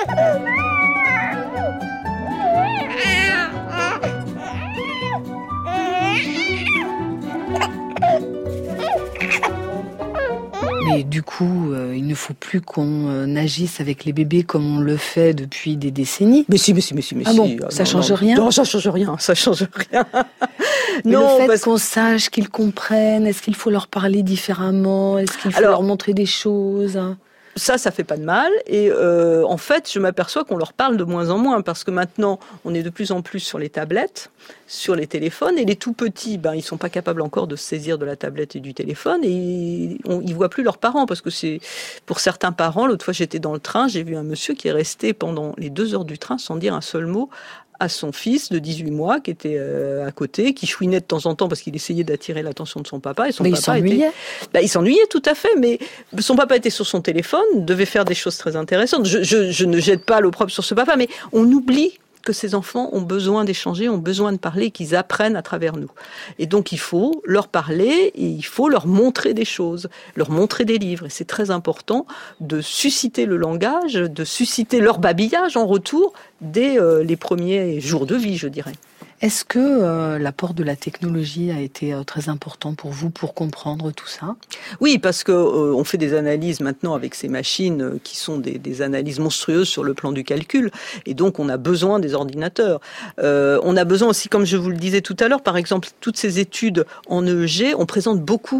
Speaker 6: Mais du coup, euh, il ne faut plus qu'on euh, agisse avec les bébés comme on le fait depuis des décennies.
Speaker 1: Mais si, mais si, mais si, mais
Speaker 6: ah
Speaker 1: si.
Speaker 6: bon,
Speaker 1: ah,
Speaker 6: ça
Speaker 1: non,
Speaker 6: change
Speaker 1: non.
Speaker 6: rien.
Speaker 1: Non, ça change rien, ça change rien.
Speaker 6: Mais
Speaker 1: non,
Speaker 6: le fait
Speaker 1: parce...
Speaker 6: qu'on sache, qu'ils comprennent, est-ce qu'il faut leur parler différemment, est-ce qu'il faut Alors, leur montrer des choses?
Speaker 1: Ça, ça fait pas de mal. Et euh, en fait, je m'aperçois qu'on leur parle de moins en moins parce que maintenant, on est de plus en plus sur les tablettes, sur les téléphones. Et les tout petits, ben, ils sont pas capables encore de se saisir de la tablette et du téléphone. Et on, ils voient plus leurs parents parce que c'est pour certains parents. L'autre fois, j'étais dans le train, j'ai vu un monsieur qui est resté pendant les deux heures du train sans dire un seul mot à son fils de dix-huit mois qui était euh, à côté, qui chouinait de temps en temps parce qu'il essayait d'attirer l'attention de son papa. Et son
Speaker 6: mais
Speaker 1: papa
Speaker 6: il s'ennuyait.
Speaker 1: Était... Ben, il s'ennuyait tout à fait, mais son papa était sur son téléphone, devait faire des choses très intéressantes. Je, je, je ne jette pas l'opprobre sur ce papa, mais on oublie que ces enfants ont besoin d'échanger, ont besoin de parler, qu'ils apprennent à travers nous. Et donc il faut leur parler et il faut leur montrer des choses, leur montrer des livres. Et c'est très important de susciter le langage, de susciter leur babillage en retour dès euh, les premiers jours de vie, je dirais.
Speaker 6: Est-ce que euh, l'apport de la technologie a été euh, très important pour vous pour comprendre tout ça ?
Speaker 1: Oui, parce que euh, on fait des analyses maintenant avec ces machines euh, qui sont des, des analyses monstrueuses sur le plan du calcul, et donc on a besoin des ordinateurs. Euh, on a besoin aussi, comme je vous le disais tout à l'heure, par exemple, toutes ces études en E E G, on présente beaucoup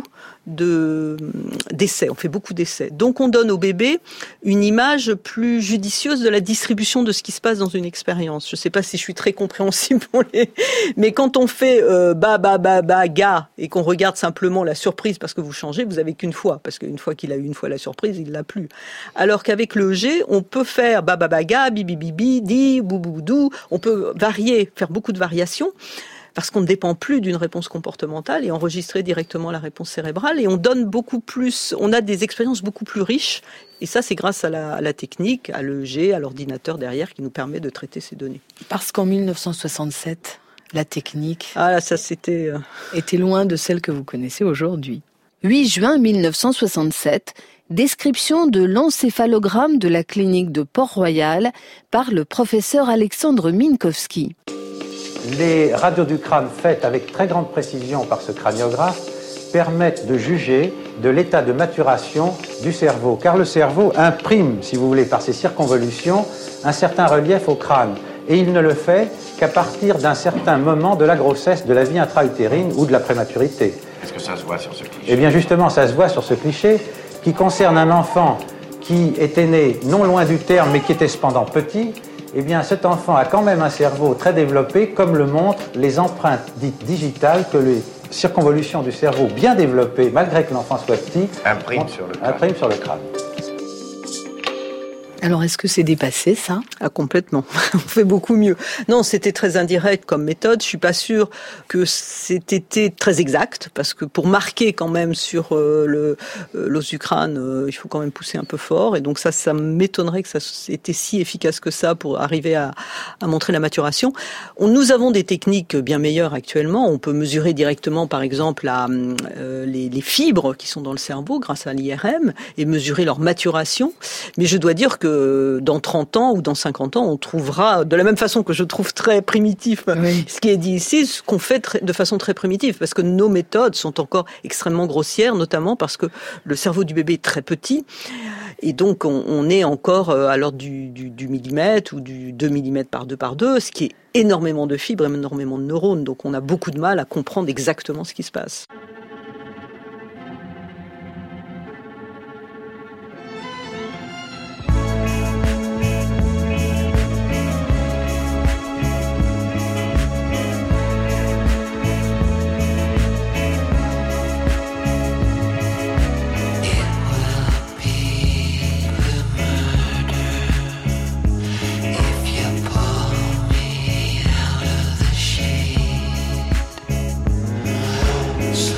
Speaker 1: de d'essais, on fait beaucoup d'essais. Donc on donne au bébé une image plus judicieuse de la distribution de ce qui se passe dans une expérience. Je ne sais pas si je suis très compréhensible pour les... Mais quand on fait euh, ba ba ba ba ga et qu'on regarde simplement la surprise parce que vous changez, vous avez qu'une fois, parce qu'une fois qu'il a eu une fois la surprise, il l'a plus. Alors qu'avec le E E G, on peut faire ba ba ba ga, bi bi bi bi, di, bou bou dou, on peut varier, faire beaucoup de variations. Parce qu'on ne dépend plus d'une réponse comportementale et enregistrer directement la réponse cérébrale. Et on donne beaucoup plus, on a des expériences beaucoup plus riches. Et ça, c'est grâce à la, à la technique, à l'E E G, à l'ordinateur derrière qui nous permet de traiter ces données.
Speaker 6: Parce qu'en dix-neuf cent soixante-sept, la technique
Speaker 1: ah, là, ça, c'était, euh...
Speaker 6: était loin de celle que vous connaissez aujourd'hui. huit juin mille neuf cent soixante-sept, description de l'encéphalogramme de la clinique de Port-Royal par le professeur Alexandre Minkowski.
Speaker 12: Les radios du crâne faites avec très grande précision par ce craniographe permettent de juger de l'état de maturation du cerveau, car le cerveau imprime, si vous voulez, par ses circonvolutions, un certain relief au crâne. et il ne le fait qu'à partir d'un certain moment de la grossesse, de la vie intra-utérine ou de la prématurité.
Speaker 13: Est-ce que ça se voit sur ce cliché ?
Speaker 12: Eh bien justement, ça se voit sur ce cliché qui concerne un enfant qui était né non loin du terme mais qui était cependant petit. Eh bien cet enfant a quand même un cerveau très développé, comme le montrent les empreintes dites digitales que les circonvolutions du cerveau bien développées, malgré que l'enfant soit petit,
Speaker 13: impriment sur le crâne.
Speaker 12: Imprime sur le crâne.
Speaker 6: Alors, est-ce que c'est dépassé, ça ?
Speaker 1: Ah, complètement. On fait beaucoup mieux. Non, c'était très indirect comme méthode. Je suis pas sûre que c'était très exact, parce que pour marquer quand même sur euh, le euh, l'os du crâne, euh, il faut quand même pousser un peu fort. Et donc ça, ça m'étonnerait que ça était si efficace que ça pour arriver à, à montrer la maturation. On, nous avons des techniques bien meilleures actuellement. On peut mesurer directement, par exemple, la, euh, les, les fibres qui sont dans le cerveau grâce à l'I R M et mesurer leur maturation. Mais je dois dire que dans trente ans ou dans cinquante ans, on trouvera, de la même façon que je trouve très primitif oui. ce qui est dit ici, ce qu'on fait très, de façon très primitive, parce que nos méthodes sont encore extrêmement grossières, notamment parce que le cerveau du bébé est très petit, et donc on, on est encore à l'ordre du, du, du millimètre ou du deux millimètres par deux par deux, ce qui est énormément de fibres, énormément de neurones, donc on a beaucoup de mal à comprendre exactement ce qui se passe.
Speaker 14: Slow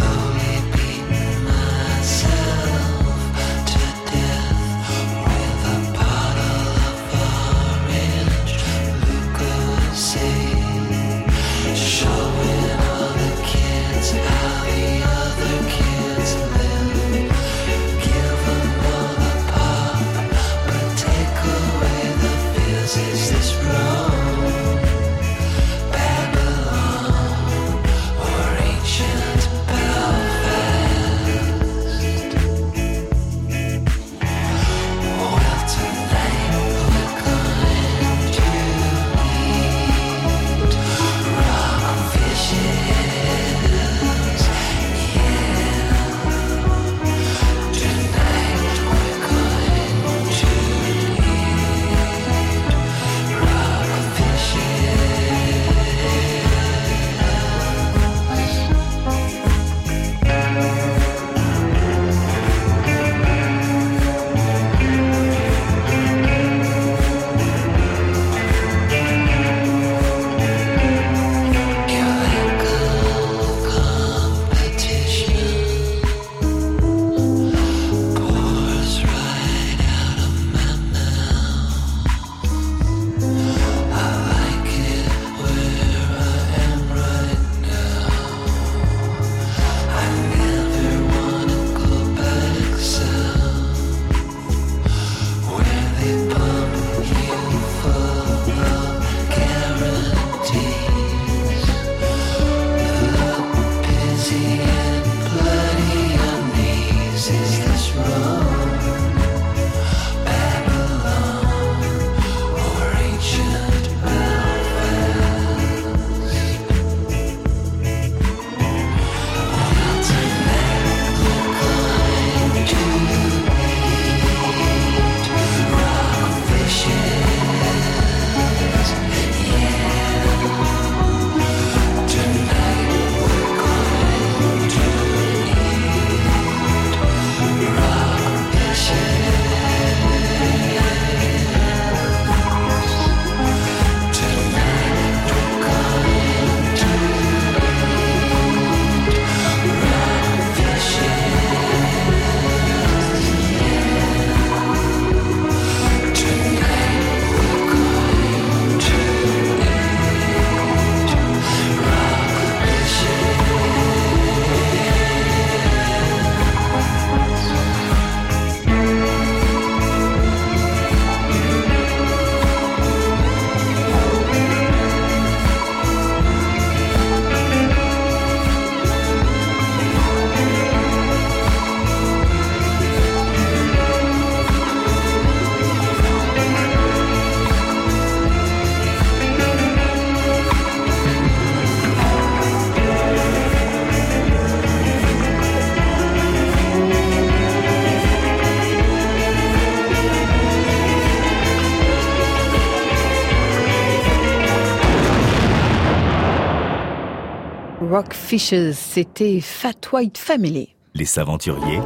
Speaker 6: Rockfishers, c'était Fat White Family.
Speaker 7: Les Aventuriers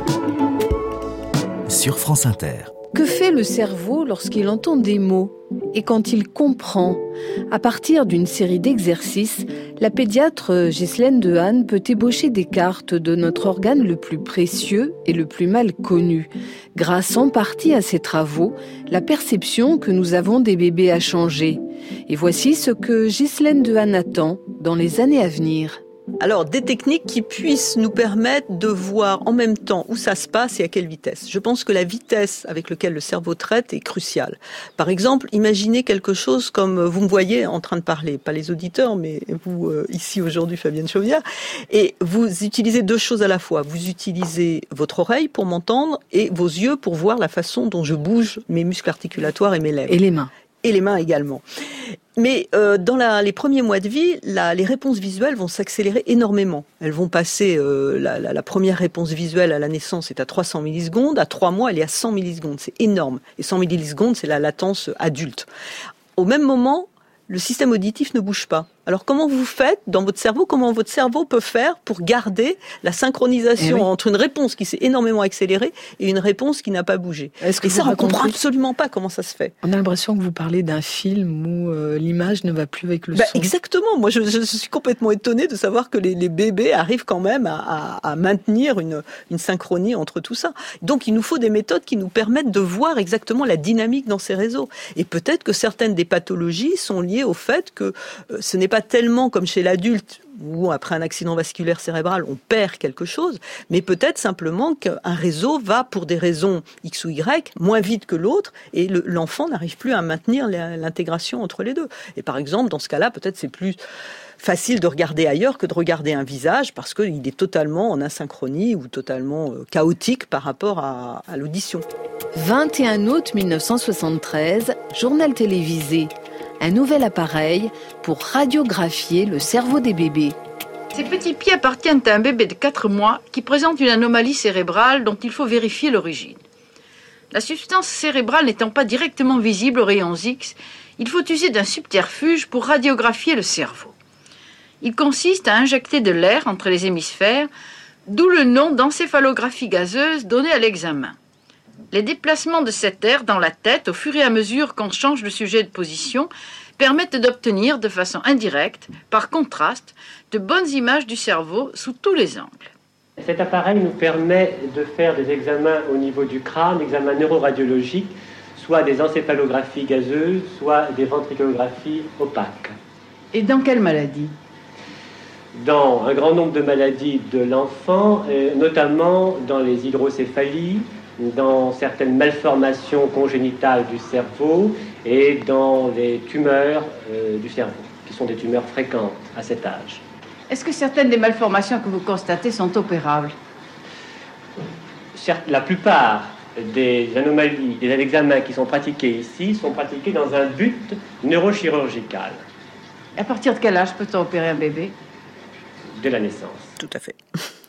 Speaker 7: sur France Inter.
Speaker 6: Que fait le cerveau lorsqu'il entend des mots et quand il comprend? À partir d'une série d'exercices, la pédiatre Ghislaine Dehaene peut ébaucher des cartes de notre organe le plus précieux et le plus mal connu. Grâce en partie à ses travaux, la perception que nous avons des bébés a changé. Et voici ce que Ghislaine Dehaene attend dans les années à venir.
Speaker 1: Alors, des techniques qui puissent nous permettre de voir en même temps où ça se passe et à quelle vitesse. Je pense que la vitesse avec laquelle le cerveau traite est cruciale. Par exemple, imaginez quelque chose comme, vous me voyez en train de parler, pas les auditeurs, mais vous, euh, ici aujourd'hui, Fabienne Chauvière, et vous utilisez deux choses à la fois. Vous utilisez votre oreille pour m'entendre et vos yeux pour voir la façon dont je bouge mes muscles articulatoires et mes lèvres.
Speaker 6: Et les mains.
Speaker 1: Et les mains également. Mais euh, dans la, les premiers mois de vie, la, les réponses visuelles vont s'accélérer énormément. Elles vont passer, euh, la, la, la première réponse visuelle à la naissance est à trois cents millisecondes, à trois mois elle est à cent millisecondes, c'est énorme. Et cent millisecondes, c'est la latence adulte. Au même moment, le système auditif ne bouge pas. Alors comment vous faites dans votre cerveau, comment votre cerveau peut faire pour garder la synchronisation eh oui. entre une réponse qui s'est énormément accélérée et une réponse qui n'a pas bougé.
Speaker 6: Est-ce que
Speaker 1: et ça, on ne
Speaker 6: racontez...
Speaker 1: comprend absolument pas comment ça se fait.
Speaker 6: On a l'impression que vous parlez d'un film où euh, l'image ne va plus avec le
Speaker 1: bah,
Speaker 6: son.
Speaker 1: Exactement. Moi, je, je suis complètement étonnée de savoir que les, les bébés arrivent quand même à, à, à maintenir une, une synchronie entre tout ça. Donc, il nous faut des méthodes qui nous permettent de voir exactement la dynamique dans ces réseaux. Et peut-être que certaines des pathologies sont liées au fait que euh, ce n'est pas tellement comme chez l'adulte où après un accident vasculaire cérébral on perd quelque chose, mais peut-être simplement qu'un réseau va pour des raisons X ou Y moins vite que l'autre et le, l'enfant n'arrive plus à maintenir l'intégration entre les deux. Et par exemple dans ce cas-là peut-être c'est plus facile de regarder ailleurs que de regarder un visage parce qu'il est totalement en asynchronie ou totalement chaotique par rapport à, à l'audition.
Speaker 6: vingt et un août mille neuf cent soixante-treize, journal télévisé. Un nouvel appareil pour radiographier le cerveau des bébés.
Speaker 14: Ces petits pieds appartiennent à un bébé de quatre mois qui présente une anomalie cérébrale dont il faut vérifier l'origine. La substance cérébrale n'étant pas directement visible aux rayons X, il faut user d'un subterfuge pour radiographier le cerveau. Il consiste à injecter de l'air entre les hémisphères, d'où le nom d'encéphalographie gazeuse donné à l'examen. Les déplacements de cet air dans la tête, au fur et à mesure qu'on change de sujet de position, permettent d'obtenir de façon indirecte, par contraste, de bonnes images du cerveau sous tous les angles.
Speaker 15: Cet appareil nous permet de faire des examens au niveau du crâne, examens neuroradiologiques, soit des encéphalographies gazeuses, soit des ventriculographies opaques.
Speaker 14: Et dans quelle maladie ?
Speaker 15: Dans un grand nombre de maladies de l'enfant, notamment dans les hydrocéphalies, dans certaines malformations congénitales du cerveau et dans les tumeurs euh, du cerveau, qui sont des tumeurs fréquentes à cet âge.
Speaker 14: Est-ce que certaines des malformations que vous constatez sont opérables ?
Speaker 15: Certes, la plupart des anomalies, des examens qui sont pratiqués ici sont pratiqués dans un but neurochirurgical.
Speaker 14: À partir de quel âge peut-on opérer un bébé ?
Speaker 15: Dès la naissance.
Speaker 1: Tout à fait.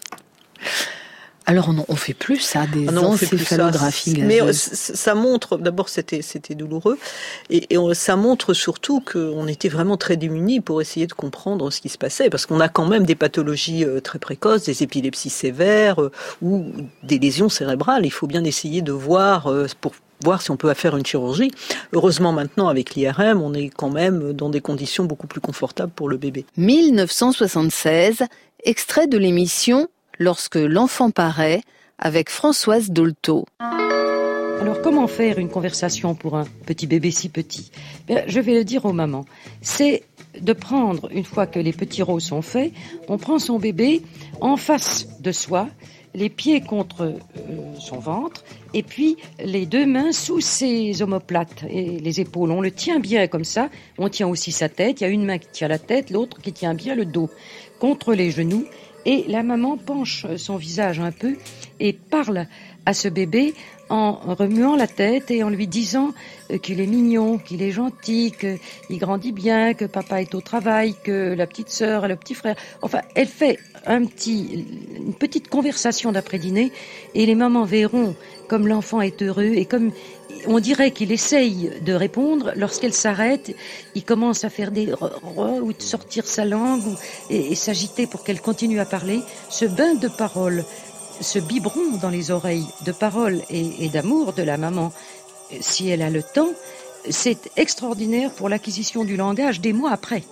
Speaker 6: Alors on ne fait plus ça, des ah non, encéphalographies gazeuses.
Speaker 1: Mais ça montre, d'abord c'était, c'était douloureux, et, et on, ça montre surtout qu'on était vraiment très démunis pour essayer de comprendre ce qui se passait, parce qu'on a quand même des pathologies très précoces, des épilepsies sévères, euh, ou des lésions cérébrales. Il faut bien essayer de voir euh, pour voir si on peut faire une chirurgie. Heureusement maintenant avec l'I R M, on est quand même dans des conditions beaucoup plus confortables pour le bébé.
Speaker 6: mille neuf cent soixante-seize, extrait de l'émission Lorsque l'enfant paraît, avec Françoise Dolto.
Speaker 16: Alors, comment faire une conversation pour un petit bébé si petit ? Bien, je vais le dire aux mamans. C'est de prendre, une fois que les petits rots sont faits, on prend son bébé en face de soi, les pieds contre euh, son ventre, et puis les deux mains sous ses omoplates et les épaules. On le tient bien comme ça, on tient aussi sa tête, il y a une main qui tient la tête, l'autre qui tient bien le dos, contre les genoux. Et la maman penche son visage un peu et parle à ce bébé en remuant la tête et en lui disant qu'il est mignon, qu'il est gentil, qu'il grandit bien, que papa est au travail, que la petite sœur et le petit frère... Enfin, elle fait un petit une petite conversation d'après-dîner et les mamans verront comme l'enfant est heureux et comme on dirait qu'il essaye de répondre. Lorsqu'elle s'arrête, il commence à faire des re ou de sortir sa langue ou, et, et s'agiter pour qu'elle continue à parler. Ce bain de paroles, ce biberon dans les oreilles de paroles et, et d'amour de la maman, si elle a le temps, c'est extraordinaire pour l'acquisition du langage des mois après.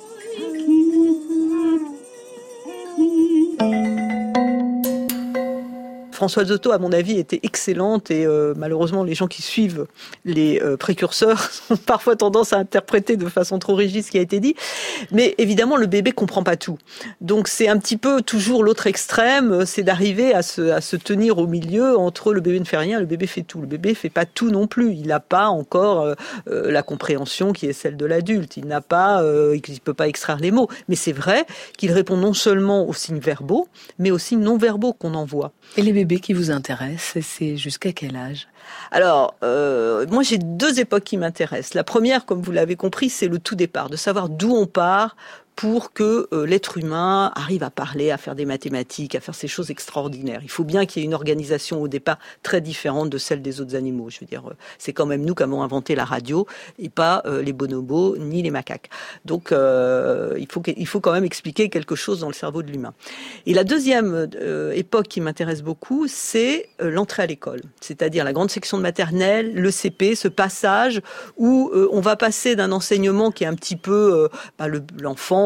Speaker 1: Françoise Hautot, à mon avis, était excellente et euh, malheureusement, les gens qui suivent les euh, précurseurs ont parfois tendance à interpréter de façon trop rigide ce qui a été dit. Mais évidemment, le bébé comprend pas tout. Donc, c'est un petit peu toujours l'autre extrême, c'est d'arriver à se, à se tenir au milieu entre le bébé ne fait rien, le bébé fait tout. Le bébé fait pas tout non plus. Il n'a pas encore euh, euh, la compréhension qui est celle de l'adulte. Il n'a pas, euh, il peut pas extraire les mots. Mais c'est vrai qu'il répond non seulement aux signes verbaux, mais aux signes non verbaux qu'on envoie.
Speaker 6: Et les bébés qui vous intéressent, c'est jusqu'à quel âge ?
Speaker 1: Alors, euh, moi j'ai deux époques qui m'intéressent. La première, comme vous l'avez compris, c'est le tout départ, de savoir d'où on part pour que euh, l'être humain arrive à parler, à faire des mathématiques, à faire ces choses extraordinaires. Il faut bien qu'il y ait une organisation au départ très différente de celle des autres animaux. Je veux dire, euh, c'est quand même nous qui avons inventé la radio et pas euh, les bonobos ni les macaques. Donc, euh, il faut il faut quand même expliquer quelque chose dans le cerveau de l'humain. Et la deuxième euh, époque qui m'intéresse beaucoup, c'est euh, l'entrée à l'école, c'est-à-dire la grande section de maternelle, le C P, ce passage où euh, on va passer d'un enseignement qui est un petit peu euh, bah, le, l'enfant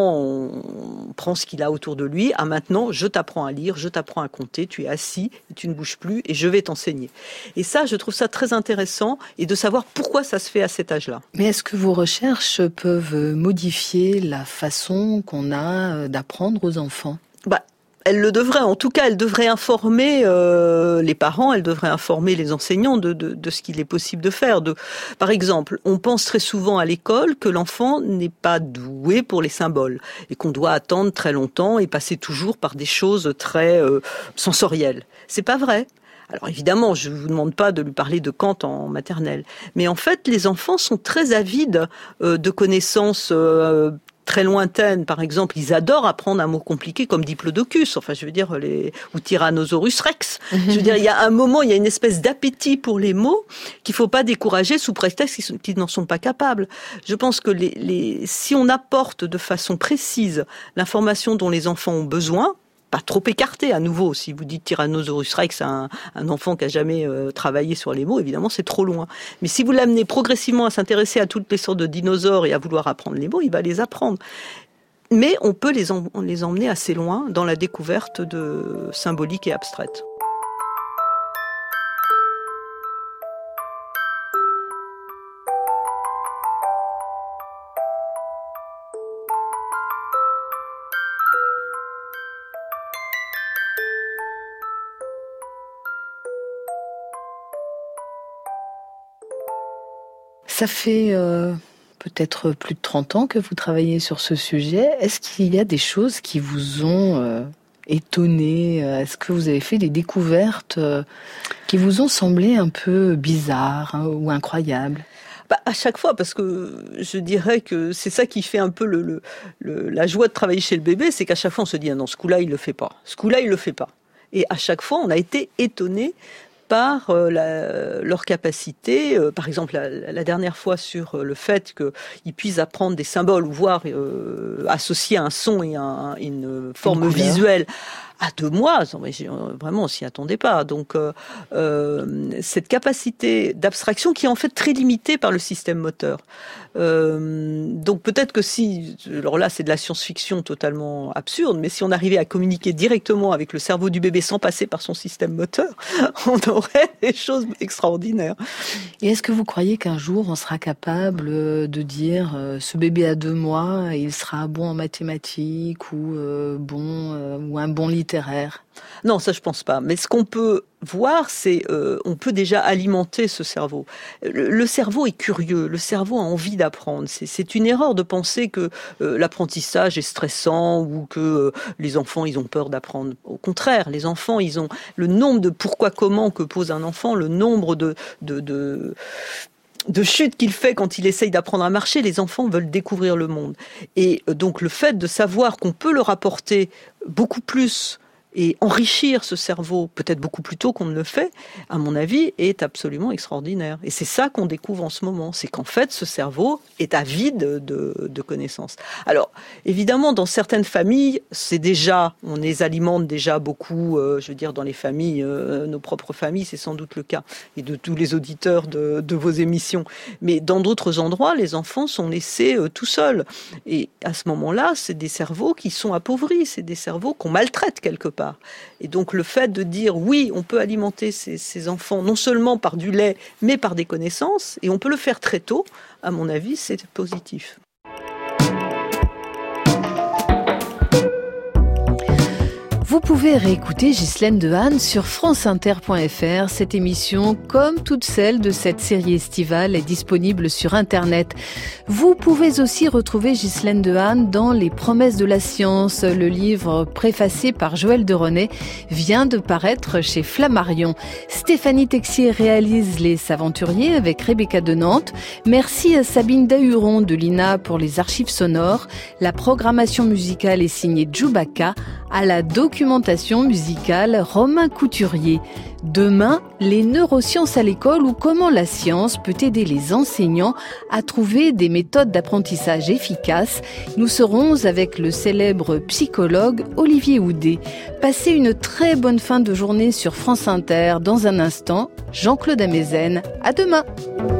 Speaker 1: on prend ce qu'il a autour de lui, à maintenant, je t'apprends à lire, je t'apprends à compter, tu es assis, et tu ne bouges plus, et je vais t'enseigner. Et ça, je trouve ça très intéressant, et de savoir pourquoi ça se fait à cet âge-là.
Speaker 6: Mais est-ce que vos recherches peuvent modifier la façon qu'on a d'apprendre aux enfants ?
Speaker 1: Bah, elle le devrait, en tout cas, elle devrait informer euh, les parents, elle devrait informer les enseignants de, de, de ce qu'il est possible de faire. De, par exemple, on pense très souvent à l'école que l'enfant n'est pas doué pour les symboles et qu'on doit attendre très longtemps et passer toujours par des choses très euh, sensorielles. C'est pas vrai. Alors évidemment, je ne vous demande pas de lui parler de Kant en maternelle, mais en fait, les enfants sont très avides euh, de connaissances euh, très lointaines. Par exemple, ils adorent apprendre un mot compliqué comme diplodocus, enfin je veux dire, les, ou Tyrannosaurus rex. Je veux dire, il y a un moment, il y a une espèce d'appétit pour les mots qu'il faut pas décourager sous prétexte qu'ils, qu'ils n'en sont pas capables. Je pense que les, les, si on apporte de façon précise l'information dont les enfants ont besoin, pas trop écarté à nouveau. Si vous dites Tyrannosaurus rex à un, un enfant qui a jamais euh, travaillé sur les mots, évidemment c'est trop loin. Mais si vous l'amenez progressivement à s'intéresser à toutes les sortes de dinosaures et à vouloir apprendre les mots, il va les apprendre. Mais on peut les, en, les emmener assez loin dans la découverte de symboliques et abstraites.
Speaker 6: Ça fait euh, peut-être plus de trente ans que vous travaillez sur ce sujet. Est-ce qu'il y a des choses qui vous ont euh, étonné ? Est-ce que vous avez fait des découvertes euh, qui vous ont semblé un peu bizarres hein, ou incroyables ?
Speaker 1: Bah, à chaque fois, parce que je dirais que c'est ça qui fait un peu le, le, le, la joie de travailler chez le bébé, c'est qu'à chaque fois on se dit ah non, ce coup-là il le fait pas, ce coup-là il le fait pas. Et à chaque fois on a été étonnés par euh, la, leur capacité, euh, par exemple la, la dernière fois sur euh, le fait qu'ils puissent apprendre des symboles ou voir euh, associer un son et un, une forme une visuelle à deux mois, vraiment on s'y attendait pas. Donc euh, euh, cette capacité d'abstraction qui est en fait très limitée par le système moteur. Euh, donc peut-être que si, alors là c'est de la science-fiction totalement absurde, mais si on arrivait à communiquer directement avec le cerveau du bébé sans passer par son système moteur, on aurait des choses extraordinaires.
Speaker 6: Et est-ce que vous croyez qu'un jour on sera capable de dire euh, ce bébé a deux mois, il sera bon en mathématiques ou euh, bon euh, ou un bon littéraire ?
Speaker 1: Non, ça je pense pas. Mais ce qu'on peut voir, c'est euh, on peut déjà alimenter ce cerveau. Le, le cerveau est curieux, le cerveau a envie d'apprendre. C'est, c'est une erreur de penser que euh, l'apprentissage est stressant ou que euh, les enfants ils ont peur d'apprendre. Au contraire, les enfants ils ont le nombre de pourquoi comment que pose un enfant, le nombre de de, de de chute qu'il fait quand il essaye d'apprendre à marcher, les enfants veulent découvrir le monde. Et donc le fait de savoir qu'on peut leur apporter beaucoup plus Et enrichir ce cerveau, peut-être beaucoup plus tôt qu'on ne le fait, à mon avis, est absolument extraordinaire. Et c'est ça qu'on découvre en ce moment, c'est qu'en fait, ce cerveau est avide de, de connaissances. Alors, évidemment, dans certaines familles, c'est déjà, on les alimente déjà beaucoup, euh, je veux dire, dans les familles, euh, nos propres familles, c'est sans doute le cas, et de tous les auditeurs de, de vos émissions. Mais dans d'autres endroits, les enfants sont laissés euh, tout seuls. Et à ce moment-là, c'est des cerveaux qui sont appauvris, c'est des cerveaux qu'on maltraite quelque part. Et donc le fait de dire oui, on peut alimenter ces, ces enfants non seulement par du lait, mais par des connaissances, et on peut le faire très tôt, à mon avis, c'est positif.
Speaker 6: Vous pouvez réécouter Ghislaine Dehaene sur franceinter point f r. Cette émission, comme toutes celles de cette série estivale, est disponible sur Internet. Vous pouvez aussi retrouver Ghislaine Dehaene dans Les Promesses de la Science. Le livre préfacé par Joël de René vient de paraître chez Flammarion. Stéphanie Texier réalise Les Saventuriers avec Rebecca de Nantes. Merci à Sabine Dahuron de l'I N A pour les archives sonores. La programmation musicale est signée Djoubaka. À la documentation musicale, Romain Couturier. Demain, les neurosciences à l'école ou comment la science peut aider les enseignants à trouver des méthodes d'apprentissage efficaces. Nous serons avec le célèbre psychologue Olivier Houdet. Passez une très bonne fin de journée sur France Inter. Dans un instant, Jean-Claude Amezen. À demain!